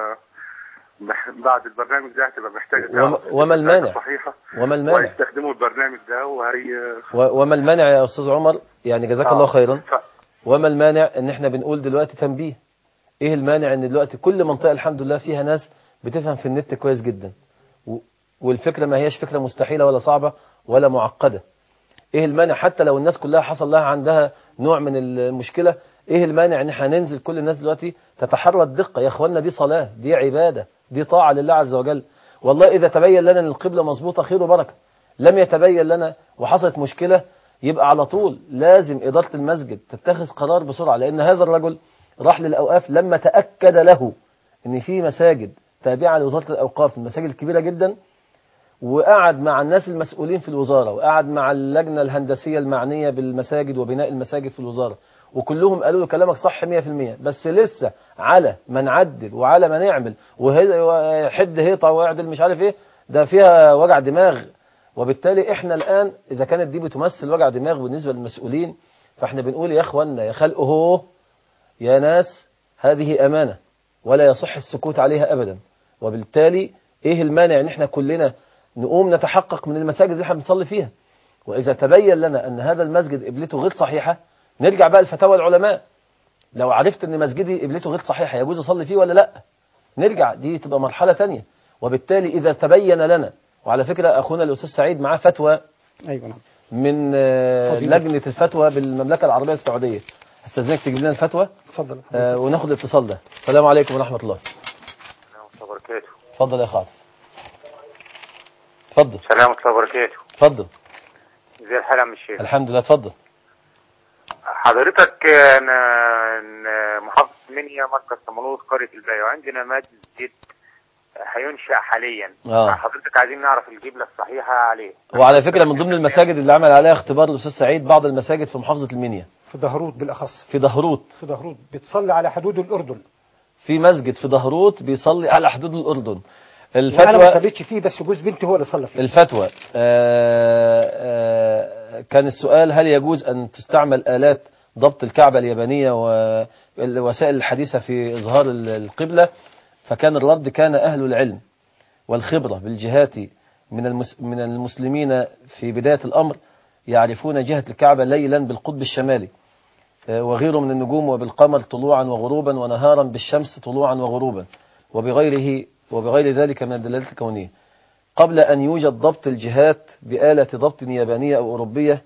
D: بعد البرنامج ده هتبقى محتاجه
B: وما المانع
D: صحيحه،
B: وما المانع
D: ويستخدموا البرنامج ده
B: وما المانع يا استاذ عمر، يعني جزاك الله خيرا. وما المانع ان احنا بنقول دلوقتي تنبيه، ايه المانع ان دلوقتي كل منطقه الحمد لله فيها ناس بتفهم في النت كويس جدا، والفكره ما هياش فكره مستحيله ولا صعبه ولا معقده. ايه المانع حتى لو الناس كلها حصل لها عندها نوع من المشكله، ايه المانع ان احنا ننزل كل الناس دلوقتي تتحرى الدقه؟ يا اخوانا دي صلاه، دي عباده، دي طاعه لله عز وجل. والله اذا تبين لنا ان القبله مظبوطه خير وبركه، لم يتبين لنا وحصلت مشكله يبقى على طول لازم اداره المسجد تتخذ قرار بسرعه، لان هذا الرجل راح للاوقاف لما تاكد له ان في مساجد تابعه لوزاره الاوقاف، المساجد الكبيره جدا، وقعد مع الناس المسؤولين في الوزارة، وقعد مع اللجنة الهندسية المعنية بالمساجد وبناء المساجد في الوزارة، وكلهم قالوا له كلامك صح 100%، بس لسه على ما نعدل وعلى ما نعمل وحد هيطة واعدل مش عارف ايه، ده فيها وجع دماغ. وبالتالي احنا الآن إذا كانت دي بتمثل وجع دماغ بالنسبة للمسؤولين، فاحنا بنقول يا اخوانا يا خلقه يا ناس، هذه أمانة ولا يصح السكوت عليها أبدا. وبالتالي ايه المانع ان احنا كلنا نقوم نتحقق من المساجد اللي احنا بنصلي فيها، واذا تبين لنا ان هذا المسجد قبلته غير صحيحه نرجع بقى لفتاوى العلماء. لو عرفت ان مسجدي قبلته غير صحيحه يجوز اصلي فيه ولا لا، نرجع، دي تبقى مرحله ثانيه. وبالتالي اذا تبين لنا، وعلى فكره اخونا الاستاذ سعيد معاه فتوى من لجنه الفتوى بالمملكه العربيه السعوديه، استاذنك تجيب لنا الفتوى.
C: اتفضل.
B: وناخد الاتصال ده. السلام عليكم ورحمه الله.
D: السلام ورحمه الله وبركاته.
B: اتفضل يا خاطر. اتفضل.
D: السلام ورحمه الله وبركاته.
B: اتفضل.
D: ازي الحال يا عم الشيخ؟
B: الحمد لله. اتفضل
D: حضرتك. انا محافظه منيا مركز صمالوط قريه البايه، وعندنا مسجد هينشأ حاليا. حضرتك عايزين نعرف القبله الصحيحه عليه.
B: وعلى فكره من ضمن المساجد اللي عمل عليها اختبار الاستاذ سعيد بعض المساجد في محافظه المنيا،
C: في دهروت بالاخص.
B: في دهروت
C: بتصلي على حدود الاردن. في
B: مسجد في دهروت بيصلي على حدود الاردن.
C: الفتوى انا ما صليتش فيه، بس جوز بنتي هو اللي صلى فيه.
B: الفتوى كان السؤال هل يجوز أن تستعمل آلات ضبط الكعبة اليابانية والوسائل الحديثة في إظهار القبلة؟ فكان الرد كان أهل العلم والخبرة بالجهات من المسلمين في بداية الأمر يعرفون جهة الكعبة ليلا بالقطب الشمالي وغيره من النجوم، وبالقمر طلوعا وغروبا، ونهارا بالشمس طلوعا وغروبا، وبغير ذلك من الدلالات الكونية، قبل أن يوجد ضبط الجهات بآلة ضبط يابانية أو أوروبية.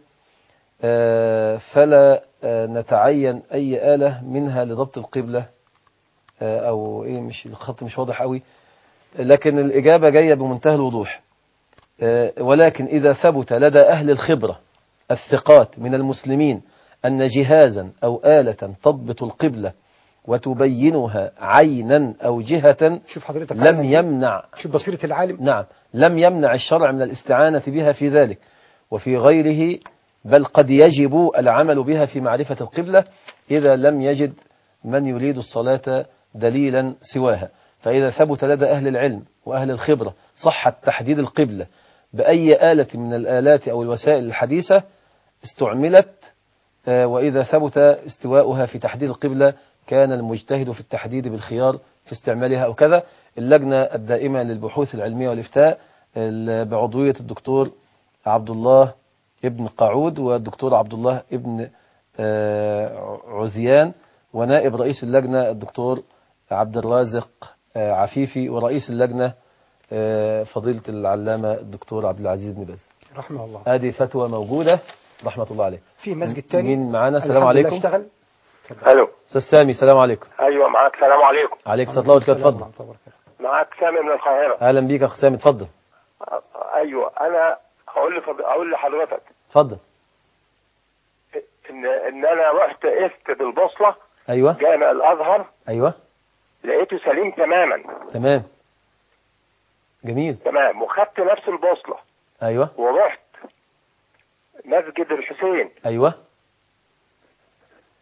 B: فلا نتعين أي آلة منها لضبط القبلة أو إيه، مش الخط مش واضح قوي، لكن الإجابة جاية بمنتهى الوضوح. ولكن إذا ثبت لدى أهل الخبرة الثقات من المسلمين أن جهازا أو آلة تضبط القبلة وتبينها عينا أو جهة،
C: شوف حضرتك
B: لم يمنع،
C: شوف بصيرة العالم،
B: نعم، لم يمنع الشرع من الاستعانة بها في ذلك وفي غيره، بل قد يجب العمل بها في معرفة القبلة إذا لم يجد من يريد الصلاة دليلا سواها. فإذا ثبت لدى أهل العلم وأهل الخبرة صحة تحديد القبلة بأي آلة من الآلات أو الوسائل الحديثة استعملت، وإذا ثبت استواؤها في تحديد القبلة كان المجتهد في التحديد بالخيار في استعمالها أو كذا. اللجنة الدائمة للبحوث العلمية والإفتاء بعضوية الدكتور عبد الله ابن قاعود والدكتور عبد الله ابن عزيان، ونائب رئيس اللجنة الدكتور عبد الرازق عفيفي، ورئيس اللجنة فضيلة العلامة الدكتور عبد العزيز بن باز
C: رحمه الله.
B: هذه فتوى موجودة رحمة الله عليه.
C: في مسجد تاني
B: مين معانا؟ السلام عليكم.
C: اشتغل.
E: الو
B: استاذ سامي، السلام عليكم.
E: ايوه معاك. السلام عليكم.
B: عليكم السلام ورحمه الله وبركاته. اتفضل.
E: معاك سامي من القاهره.
B: اهلا بيك يا اخ سامي، اتفضل.
E: ايوه انا اقول لحضرتك
B: اتفضل.
E: ان انا رحت قست بالبوصله.
B: ايوه.
E: جامع الازهر.
B: ايوه.
E: لقيته سليم تماما.
B: تمام. جميل.
E: تمام. وخدت نفس البوصله.
B: ايوه.
E: ورحت مسجد الحسين.
B: ايوه.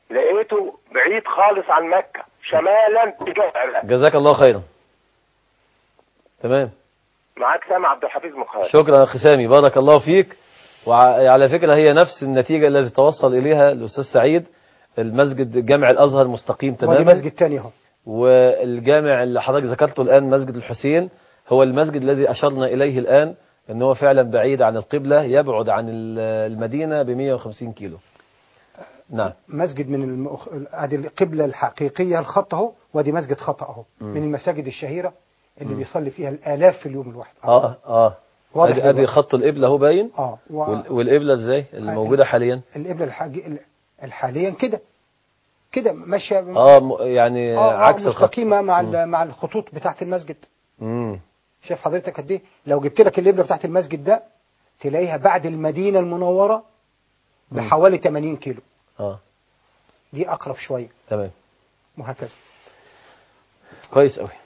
E: لقيته بعيد خالص عن مكة، شمالا تجاه العراق.
B: جزاك الله خيرا. تمام.
E: معاك سامع عبد الحفيظ مخالف.
B: شكرا أخي سامي، بارك الله فيك. وعلى فكرة هي نفس النتيجة التي توصل إليها الأستاذ سعيد. المسجد جامع الأزهر مستقيم تماما،
C: ودي مسجد تاني اهو.
B: والجامع اللي حضرتك ذكرته الآن مسجد الحسين هو المسجد الذي أشرنا إليه الآن أنه هو فعلا بعيد عن القبلة، يبعد عن المدينة ب 150 كيلو. نعم.
C: مسجد من ادي القبلة الحقيقية الخط اهو، وادي مسجد خط اهو من المساجد الشهيرة اللي بيصلي فيها الآلاف في اليوم الواحد.
B: ادي خط القبلة هو باين. والقبلة ازاي الموجودة حاليا؟
C: القبلة حاليا كده ماشية
B: يعني عكس الخط،
C: مستقيمة مع الخطوط بتاعت المسجد. شايف حضرتك قد ايه؟ لو جبت لك القبلة بتاعت المسجد ده تلاقيها بعد المدينة المنورة بحوالي 80 كيلو. دي أقرب شوية.
B: تمام.
C: وهكذا.
B: كويس قوي.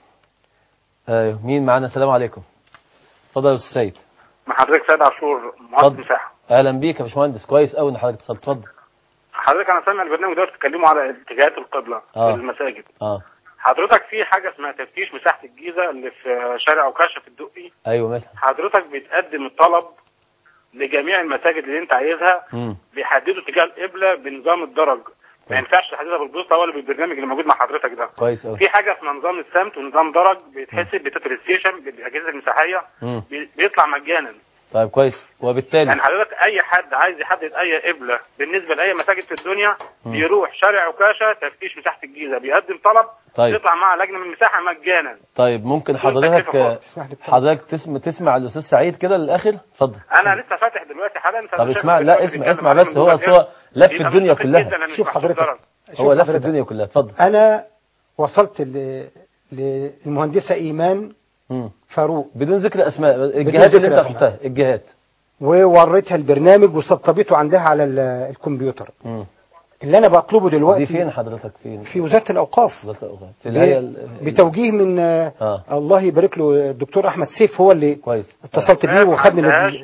B: مين معانا؟ السلام عليكم. اتفضل يا استاذ سيد.
F: مع حضرتك سيد عاشور، مهندس مساحه.
B: اهلا بيك يا باشمهندس، كويس قوي ان حضرتك اتصلت. اتفضل.
F: حضرتك انا سامع البرنامج ده بتتكلموا على اتجاهات القبله في المساجد. حضرتك في حاجه اسمها تفتيش مساحه الجيزه اللي في شارع عكاشه في الدقي.
B: ايوه ماشي.
F: حضرتك بتقدم الطلب لجميع المساجد اللي انت عايزها، بيحددوا اتجاه القبله بنظام الدرج. ما ينفعش تحددها بالبوصله ولا بالبرنامج اللي موجود مع حضرتك ده.
B: كويس قوي.
F: في حاجه اسمها نظام السمت ونظام درج بيتحسب بتوتال ستيشن بالاجهزه المساحيه، بيطلع مجانا.
B: طيب كويس. وبالتالي
F: يعني حضرتك اي حد عايز يحدد اي قبله بالنسبه لاي مساجد في الدنيا بيروح شارع عكاشه تفتيش مساحه الجيزه، بيقدم طلب.
B: طيب.
F: يطلع مع لجنه من المساحه مجانا.
B: طيب ممكن حضرتك تسمع الاستاذ سعيد كده للاخر؟ اتفضل.
F: انا لسه فاتح دلوقتي حالا.
B: طب اسمع. لا اسمع بس. هو لف الدنيا كلها.
C: شوف حضرتك.
B: هو لف الدنيا كلها. اتفضل.
C: انا وصلت للمهندسه ايمان فاروق
B: بدون ذكر اسماء الجهات اللي انت رحتها، الجهات،
C: ووريتها البرنامج وسطبته عندها على الكمبيوتر. اللي انا بطلبه دلوقتي
B: دي فين حضرتك؟ فين؟
C: في وزارة الأوقاف. بتوجيه من الله يبارك له الدكتور أحمد سيف، هو اللي
B: كويس
C: اتصلت بيه وخدني.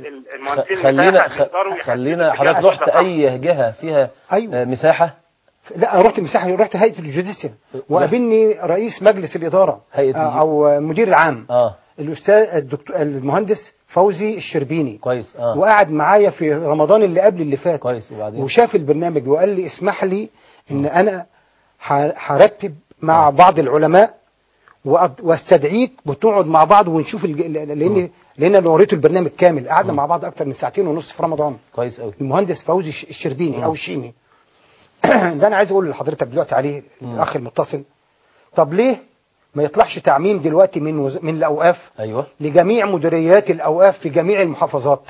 B: خلينا حضرتك رحت أي جهة فيها مساحة؟
C: لا رحت مساحة، رحت هيئة الجوديسيا وقابلني رئيس مجلس الإدارة أو مدير العام الأستاذ الدكتور المهندس فوزي الشربيني.
B: كويس.
C: وقعد معايا في رمضان اللي قبل اللي فات.
B: كويس.
C: وشاف البرنامج وقال لي اسمح لي ان انا هرتب مع بعض العلماء واستدعيك وتقعد مع بعض ونشوف لان انا وريته البرنامج كامل. قعدنا مع بعض اكتر من 2.5 ساعات في رمضان.
B: كويس قوي.
C: المهندس فوزي الشربيني او الشيمي. ده انا عايز اقول لحضرتك دلوقتي عليه الاخ المتصل. طب ليه ما يطلعش تعميم دلوقتي من الأوقاف؟
B: أيوة.
C: لجميع مديريات الأوقاف في جميع المحافظات.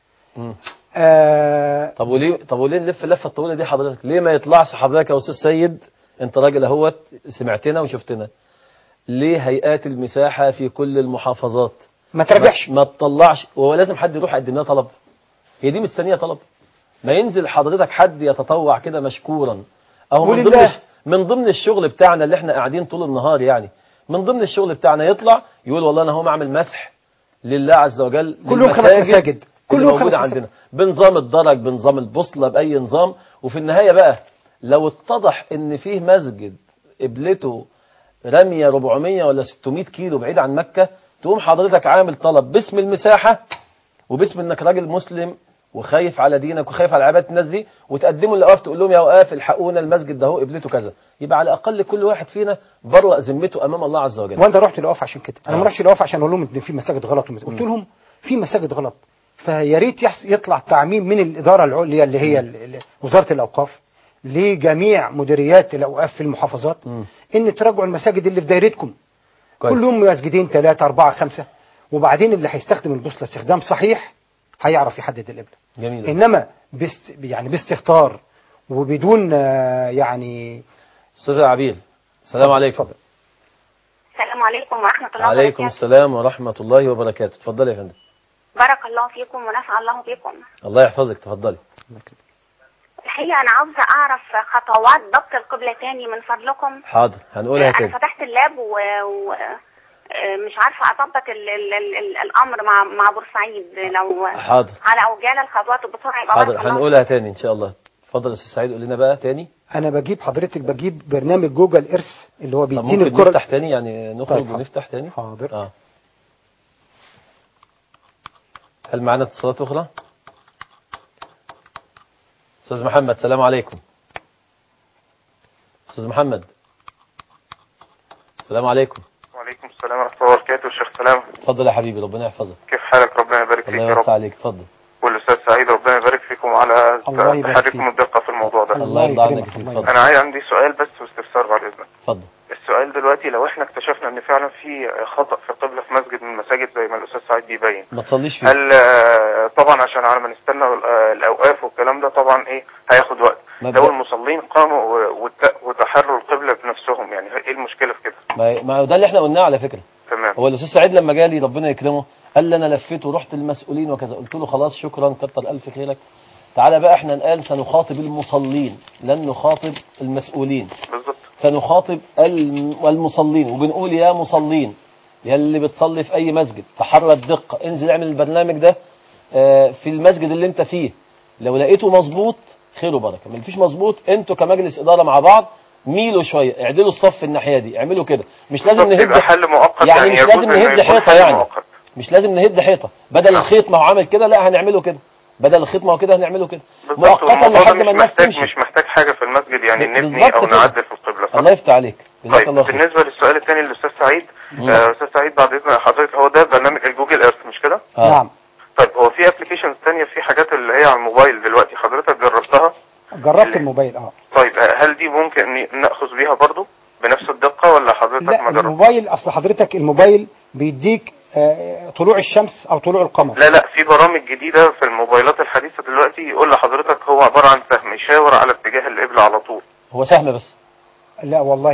B: طب وليه نلف اللفة الطويلة دي حضرتك؟ ليه ما يطلعش حضرتك يا أستاذ سيد، أنت راجل اهوت سمعتنا وشفتنا، ليه هيئات المساحة في كل المحافظات
C: ما ترجعش
B: ما تطلعش؟ وهو لازم حد يروح يقدم لنا طلب؟ هي دي مستنية طلب؟ ما ينزل حضرتك حد يتطوع كده مشكورا، أو من ضمن الشغل بتاعنا اللي احنا قاعدين طول النهار، يعني من ضمن الشغل بتاعنا يطلع يقول والله انا هو معمل مسح لله عز وجل
C: كلهم 5 مساجد
B: كلهم موجودة عندنا بنظام الدرج بنظام البوصلة بأي نظام. وفي النهاية بقى لو اتضح ان فيه مسجد قبلته رمية 400 ولا 600 كيلو بعيد عن مكة، تقوم حضرتك عامل طلب باسم المساحة وباسم انك راجل مسلم وخايف على دينك وخايف على عبادة الناس دي، وتقدموا للأوقاف تقول لهم يا أوقاف الحقونا المسجد ده هو قبلته كذا، يبقى على الأقل كل واحد فينا برأ ذمته أمام الله عز وجل.
C: وأنا رحت الأوقاف عشان كده، أنا ما رحتش الأوقاف عشان أقول لهم إن في مساجد غلط قلت لهم في مساجد غلط، فيا ريت يطلع تعميم من الإدارة العليا اللي هي وزارة الأوقاف لجميع مديريات الأوقاف في المحافظات إن تراجعوا المساجد اللي في دايرتكم كلهم مسجدين 3 4 5، وبعدين اللي هيستخدم البوصلة استخدام صحيح هيعرف يحدد القبلة.
B: جميل.
C: إنما يعني باستهتار وبدون يعني.
B: أستاذ عبير السلام عليكم.
G: السلام عليكم ورحمة الله وبركاته.
B: عليكم السلام ورحمة الله وبركاته. اتفضلي يا فندم.
G: بارك الله فيكم ونفع الله بكم.
B: الله يحفظك. تفضلي.
G: الحقيقة أنا عاوزة أعرف خطوات ضبط القبلة تاني من فضلكم.
B: حاضر هنقولها تاني.
G: أنا فتحت اللاب مش عارفة أطبق الأمر مع بورسعيد، لو
B: حاضر
G: على عجالة الخطوات بسرعة يبقى
B: حاضر هنقولها تاني إن شاء الله. اتفضل يا أستاذ سعيد قول لنا بقى تاني.
C: انا بجيب برنامج جوجل ايرث اللي هو بيديني
B: ممكن
C: الكره.
B: نفتح تاني يعني نخرج
C: طيب
B: ونفتح تاني.
C: حاضر.
B: هل معنا اتصالات اخرى؟ استاذ محمد السلام عليكم. استاذ محمد السلام عليكم.
H: وعليكم السلام ورحمة الله وبركاته. الشيخ سلام.
B: اتفضل يا حبيبي ربنا يحفظك.
H: كيف حالك؟ ربنا يبارك فيك يا
B: الله
H: رب.
B: يوسع عليك. اتفضل.
H: والأستاذ سعيد ربنا يبارك فيكم على تحرككم الدقة في الموضوع ده.
B: الله يرضى عنك يا سيدي. اتفضل.
H: أنا عندي سؤال بس واستفسار بعد إذنك.
B: اتفضل.
H: السؤال دلوقتي لو احنا اكتشفنا ان فعلا في خطأ في القبلة في مسجد من المساجد زي ما الأستاذ سعيد بيبين،
B: ما تصليش فيه.
H: هل طبعا عشان على ما نستنى الأوقاف والكلام ده طبعا ايه هياخد وقت. لو المصلين قاموا وتحروا القبلة بنفسهم يعني ايه المشكلة في كده؟
B: ما ده اللي احنا قلناه على فكرة.
H: تمام.
B: هو الأستاذ سعيد لما جالي ربنا يكرمه قال لي انا لفيت ورحت للمسؤولين وكذا، قلت له خلاص شكرا كتر الف خيرك، تعالى بقى احنا الان سنخاطب المصلين لن نخاطب المسؤولين.
H: بالظبط.
B: سنخاطب المصلين وبنقول يا مصلين يا اللي بتصلي في اي مسجد تحرى الدقة، انزل اعمل البرنامج ده في المسجد اللي انت فيه، لو لقيته مظبوط خير وبركه، ما لقيتوش مظبوط انتوا كمجلس اداره مع بعض ميلوا شويه، اعدلوا الصف الناحيه دي، اعملوا كده، مش لازم نهد
H: حل مؤقت
B: يعني مش لازم نهد حيطه يعني مش لازم نهد حيطه بدل الخيط ما هو عامل كده لا هنعمله كده، بدل الخيط ما هو كده هنعمله كده مؤقتا لحد ما الناس تمشي.
H: مش محتاج حاجه في المسجد يعني نبني او نعدل في القبله.
B: الله يفتح عليك.
H: طيب بالنسبه للسؤال الثاني للاستاذ سعيد، استاذ سعيد بعد اذن حضرتك هو ده برنامج الجوجل ايرث مش كده؟
C: نعم.
H: طيب هو في ابلكيشنز ثانيه في حاجات اللي هي على الموبايل دلوقتي حضرتك جربتها؟
C: جربت الموبايل
H: طيب هل دي ممكن ناخذ بيها برضو بنفس الدقه ولا حضرتك
C: لا
H: ما جربتش؟
C: الموبايل اصل حضرتك الموبايل بيديك طلوع الشمس او طلوع القمر.
H: لا في برامج جديده في الموبايلات الحديثه دلوقتي يقول لحضرتك هو عباره عن سهم يشاور على اتجاه القبله على طول.
B: هو سهم بس؟
C: لا والله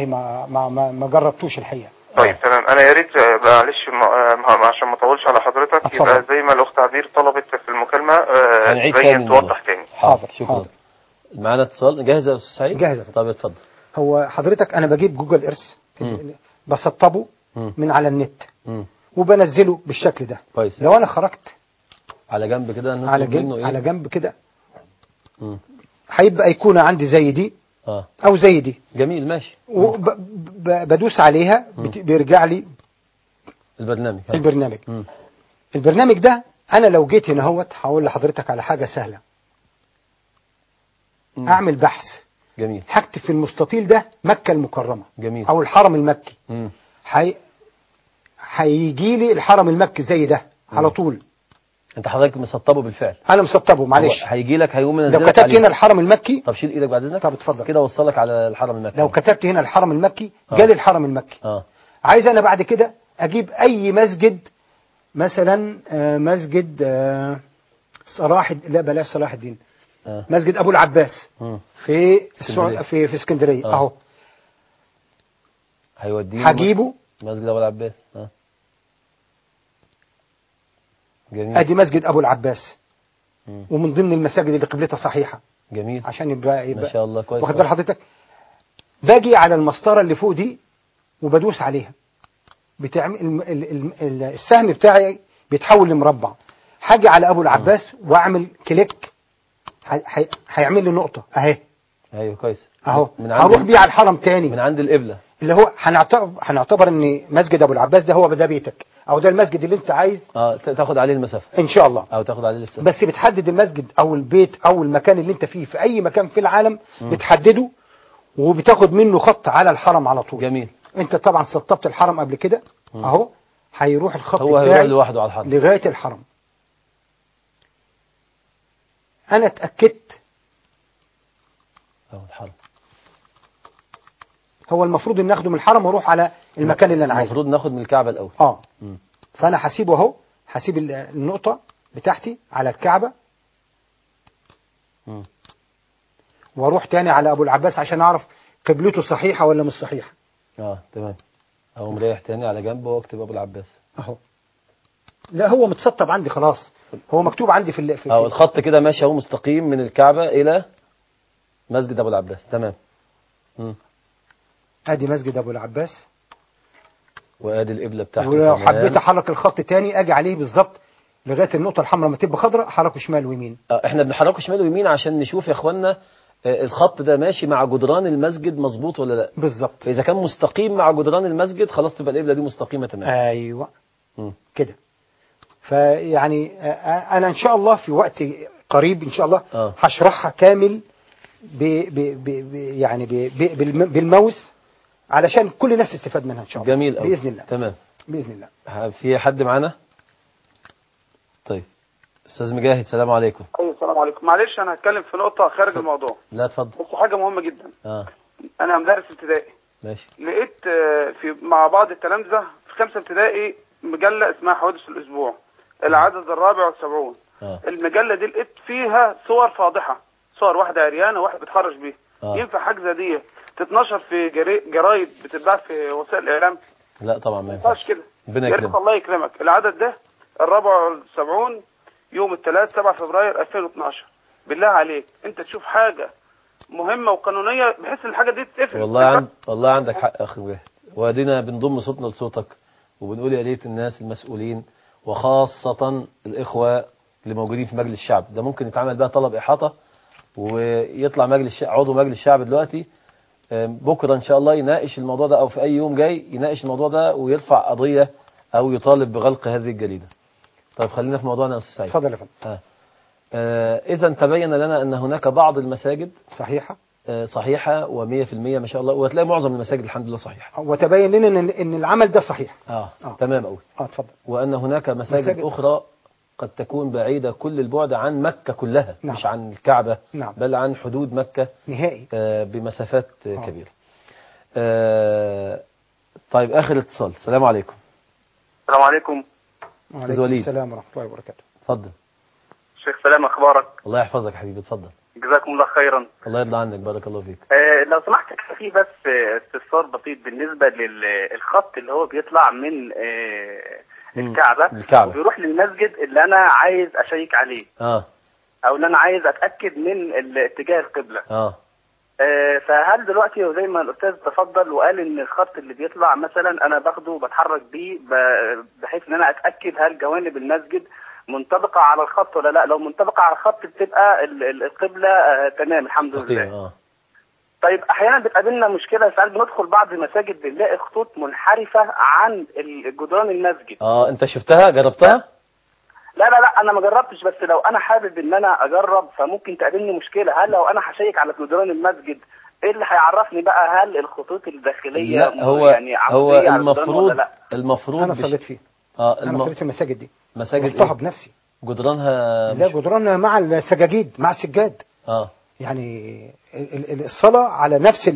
C: ما جربتوش الحقيقه.
H: طيب تمام. انا يا ريت معلش عشان ما اطولش على حضرتك
C: أتفضل.
H: يبقى زي ما الاخت عبير طلبت في المكالمه
B: تبين
H: توضح تاني.
C: حاضر
B: شكرا.
C: حاضر.
B: معانا اتصال جاهز يا استاذ سعيد؟
C: جاهز.
B: طب اتفضل.
C: هو حضرتك انا بجيب جوجل ايرث بسطبه من على النت وبنزله بالشكل ده.
B: كويس.
C: لو انا خرجت
B: على جنب كده
C: على جنب كده هيبقى ايقونه عندي زي دي او زي دي.
B: جميل ماشي.
C: بدوس عليها بيرجع لي البرنامج. البرنامج ده انا لو جيت هنا اهوت هقول لحضرتك على حاجه سهله. اعمل بحث.
B: جميل.
C: هكتب في المستطيل ده مكة المكرمة.
B: جميل.
C: او الحرم المكي. هيجي لي الحرم المكي زي ده على طول.
B: انت حضرتك مسطبه بالفعل؟
C: انا مسطبه معلش.
B: هيجي لك هيقوم منزلك
C: لو كتبت هنا الحرم المكي.
B: طب شيل ايدك بعد اذنك.
C: طب اتفضل
B: كده وصلك على الحرم المكي.
C: لو كتبت هنا الحرم المكي جالي الحرم المكي. عايز انا بعد كده اجيب اي مسجد مثلا مسجد لا بلاش صلاح الدين. مسجد ابو العباس في في اسكندريه اهو.
B: هيوديني
C: هجيبه
B: مسجد ابو العباس. جميل.
C: ادي مسجد ابو العباس ومن ضمن المساجد اللي قبلتها صحيحه.
B: جميل.
C: عشان يبقى
B: ما شاء الله كويس.
C: واخد بال حضرتك باجي على المسطره اللي فوق دي وبدوس عليها بتعمل السهم بتاعي بيتحول لمربع. هاجي على ابو العباس واعمل كليك هيعمل لي نقطه اهي.
B: ايوه كويس
C: اهو. هروح بيه على الحرم تاني
B: من عند القبله
C: اللي هو هنعتبر ان مسجد ابو العباس ده هو ده بيتك او ده المسجد اللي انت عايز
B: تاخد عليه المسافه
C: ان شاء الله
B: او تاخد عليه المسافه.
C: بس بتحدد المسجد او البيت او المكان اللي انت فيه في اي مكان في العالم بتحدده وبتاخد منه خط على الحرم على طول.
B: جميل.
C: انت طبعا سطبت الحرم قبل كده اهو. هيروح الخط
B: هو
C: بتاعي
B: لوحده على الحرم
C: لغايه الحرم. انا اتاكدت
B: الحرم
C: هو المفروض ان ناخده من الحرم واروح على المكان اللي انا عايزه.
B: المفروض ناخد من الكعبه الاول.
C: فانا هسيبه اهو. هسيب النقطه بتاعتي على الكعبه واروح تاني على ابو العباس عشان اعرف قبلته صحيحه ولا مش صحيحه.
B: تمام. اهو مريح تاني على جنبه واكتب ابو العباس
C: اهو. لا هو متسطب عندي خلاص. هو مكتوب عندي في
B: الخط كده ماشي اهو مستقيم من الكعبه الى مسجد ابو العباس. تمام.
C: ادي مسجد ابو العباس
B: وادي القبله بتاعته.
C: ولو حبيت احرك الخط تاني اجي عليه بالظبط لغايه النقطه الحمراء ما تبقى خضراء احركه شمال ويمين.
B: احنا بنحركه شمال ويمين عشان نشوف يا اخوانا الخط ده ماشي مع جدران المسجد مظبوط ولا لا؟
C: بالظبط.
B: فاذا كان مستقيم مع جدران المسجد خلاص تبقى القبله دي مستقيمه تماما.
C: ايوه كده. فيعني انا ان شاء الله في وقت قريب ان شاء الله هشرحها كامل يعني بالماوس علشان كل الناس تستفاد منها ان شاء الله.
B: جميل أوي.
C: باذن الله.
B: تمام
C: باذن الله.
B: في حد معانا؟ طيب استاذ مجاهد السلام عليكم.
I: ايوه السلام عليكم. معلش انا هتكلم في نقطه خارج الموضوع.
B: لا اتفضل.
I: بس حاجه مهمه جدا. انا مدرس ابتدائي.
B: ماشي.
I: لقيت مع بعض التلامذه في 5 ابتدائي مجله اسمها حوادث الاسبوع العدد الرابع والسبعون. المجله دي لقيت فيها صور فاضحه، صور واحده عريانه وواحد بيتحرش بيها. ينفع حاجه زي دي تتنشر في جرايد بتتباع في وسائل الاعلام؟
B: لا طبعا ما ينفعش
I: كده.
B: ربنا يكرمك.
I: الله يكرمك. العدد ده الرابع والسبعون يوم الثلاث 7 فبراير 2012. بالله عليك انت تشوف حاجه مهمه وقانونيه بحيث ان الحاجه دي تتقفل.
B: والله عندك حق اخي مجاهد، وادينا بنضم صوتنا لصوتك وبنقول يا ريت الناس المسؤولين وخاصه الاخوه اللي موجودين في مجلس الشعب ده ممكن يتعمل بها طلب احاطه ويطلع عضو مجلس الشعب دلوقتي بكره ان شاء الله يناقش الموضوع ده او في اي يوم جاي يناقش الموضوع ده ويرفع قضيه او يطالب بغلق هذه الجريده. طيب خلينا في موضوعنا يا استاذ سعيد.
C: اتفضل يا فندم.
B: اذا تبين لنا ان هناك بعض المساجد
C: صحيحه
B: و100% ما شاء الله، وهتلاقي معظم المساجد الحمد لله صحيحه.
C: وتبين لنا ان العمل ده صحيح.
B: تمام قوي.
C: اتفضل.
B: وان هناك مساجد اخرى قد تكون بعيده كل البعد عن مكه كلها. مش عن الكعبه. بل عن حدود مكه
C: نهائي
B: بمسافات كبيره. طيب اخر اتصال. السلام عليكم.
E: السلام عليكم.
C: وعليكم السلام ورحمه الله وبركاته.
B: اتفضل.
E: شيخ سلام، اخبارك؟
B: الله يحفظك يا حبيبي، اتفضل.
E: جزاكم الله خيرا.
B: الله يرضى عنك، بارك الله فيك.
E: لو سمحت في بس استفسار بسيط بالنسبه للخط اللي هو بيطلع من الكعبه وبيروح للمسجد اللي انا عايز اشيك عليه او اللي انا عايز اتاكد من اتجاه القبله. فهل دلوقتي زي ما الاستاذ تفضل وقال ان الخط اللي بيطلع مثلا انا باخده وبتحرك بيه بحيث ان انا اتاكد هل جوانب المسجد منطبقه على الخط ولا لا؟ لو منطبقه على الخط بتبقى القبله تمام الحمد لله. طيب احيانا بتقابلنا مشكله، ساعات بندخل بعض المساجد بنلاقي خطوط منحرفه عن جدران المسجد.
B: انت شفتها جربتها؟
E: لا انا ما جربتش، بس لو انا حابب ان انا اجرب فممكن تقابلني مشكله. هل لو انا هشيك على جدران المسجد ايه اللي هيعرفني بقى هل الخطوط الداخليه
B: لا هو المفروض
C: انا صليت فيه. انا صليت في المساجد دي.
B: مساجد
C: رحتها بنفسي.
B: جدرانها
C: لا جدرانها مع السجاجيد مع السجاد. يعني الصلاه على نفس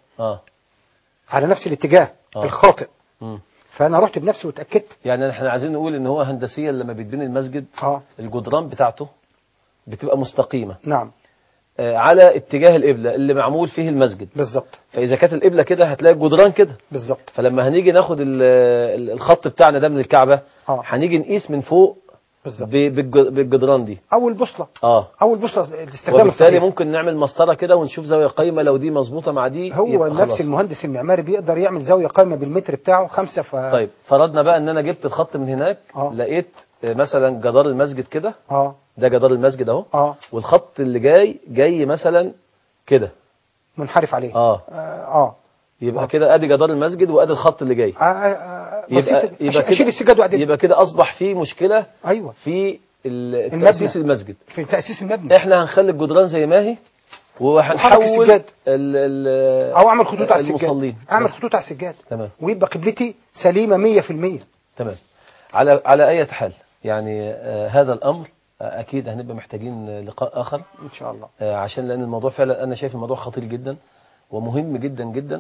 C: على نفس الاتجاه الخاطئ. فانا رحت بنفسي واتاكدت.
B: يعني احنا عايزين نقول ان هو هندسيا لما بيتبني المسجد الجدران بتاعته بتبقى مستقيمه.
C: نعم.
B: على اتجاه القبله اللي معمول فيه المسجد.
C: بالظبط.
B: فاذا كانت القبله كده هتلاقي الجدران كده.
C: بالظبط.
B: فلما هنيجي ناخد الخط بتاعنا ده من الكعبه هنيجي نقيس من فوق بالجدران دي
C: او البوصله.
B: او
C: البوصله الاستخدام
B: وبالتالي ممكن نعمل مسطره كده ونشوف زاويه قايمه لو دي مظبوطه مع دي.
C: هو نفس المهندس المعماري بيقدر يعمل زاويه قايمه بالمتر بتاعه 5.
B: طيب فرضنا بقى ان انا جبت الخط من هناك لقيت مثلا جدار المسجد كده. ده جدار المسجد اهو. والخط اللي جاي مثلا كده
C: منحرف عليه.
B: يبقى كده ادي جدار المسجد وادي الخط اللي جاي.
C: يبقى اشيل السجاد وادي.
B: يبقى كده اصبح في مشكله.
C: ايوه.
B: في تاسيس المسجد.
C: في تاسيس المبنى.
B: احنا هنخلي الجدران زي ما هي وهنحول
C: او اعمل خطوط على السجاد.
B: المصلين.
C: اعمل خطوط على السجاد.
B: تمام.
C: ويبقى قبلتي سليمه 100%.
B: تمام. على اي حال يعني هذا الامر اكيد هنبقى محتاجين لقاء اخر
C: ان شاء الله.
B: عشان لان الموضوع فعلا انا شايف الموضوع خطير جدا ومهم جدا جدا.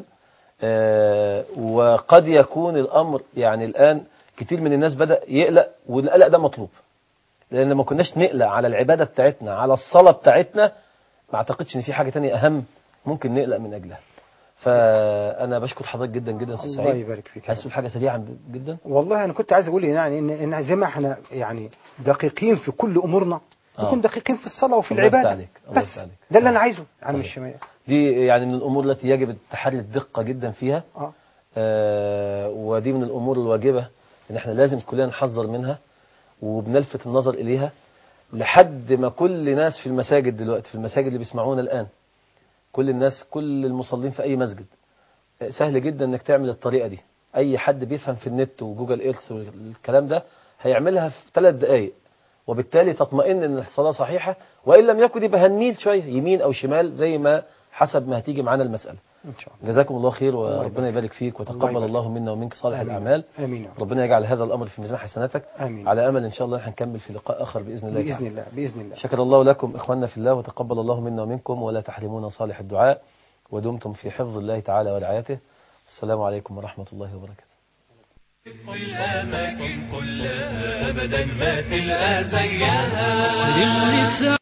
B: وقد يكون الامر يعني الان كتير من الناس بدأ يقلق، والقلق ده مطلوب لان ما كناش نقلق على العباده بتاعتنا على الصلاه بتاعتنا ما اعتقدش ان في حاجه تانية اهم ممكن نقلق من اجلها. فانا بشكر حضرتك جدا جدا استاذ سعيد.
C: الله يبارك فيك.
B: عايز تقول حاجه سريعا جدا؟
C: والله انا كنت عايز اقول يعني ان زي ما احنا يعني دقيقين في كل امورنا نكون دقيقين في الصلاه وفي العباده.
B: عليك.
C: بس ده اللي انا عايزه. انا مش
B: دي يعني من الامور التي يجب التحري الدقه جدا فيها. ودي من الامور الواجبه ان احنا لازم كلنا نحذر منها وبنلفت النظر اليها لحد ما كل ناس في المساجد دلوقتي في المساجد اللي بيسمعونا الان كل الناس، كل المصلين في أي مسجد، سهل جدا انك تعمل الطريقة دي. اي حد بيفهم في النت وجوجل ايرث والكلام ده هيعملها في 3 دقائق، وبالتالي تطمئن ان الصلاة صحيحة، وإن لم يكن يبقى هنميل شوية يمين أو شمال زي ما حسب ما هتيجي معانا المسألة. إن شاء الله. جزاكم الله خير، وربنا يبارك فيك، وتقبل الله منا ومنك صالح الأعمال.
C: آمين.
B: ربنا يجعل هذا الأمر في ميزان حسناتك.
C: آمين.
B: على أمل إن شاء الله هنكمل في لقاء آخر بإذن الله.
C: بإذن الله. بإذن الله.
B: شكر الله لكم إخواننا في الله، وتقبل الله منا ومنكم، ولا تحرمونا صالح الدعاء، ودمتم في حفظ الله تعالى ورعايته. السلام عليكم ورحمة الله وبركاته.
A: في الأماكن كلها أبدا ما تلقى زيها.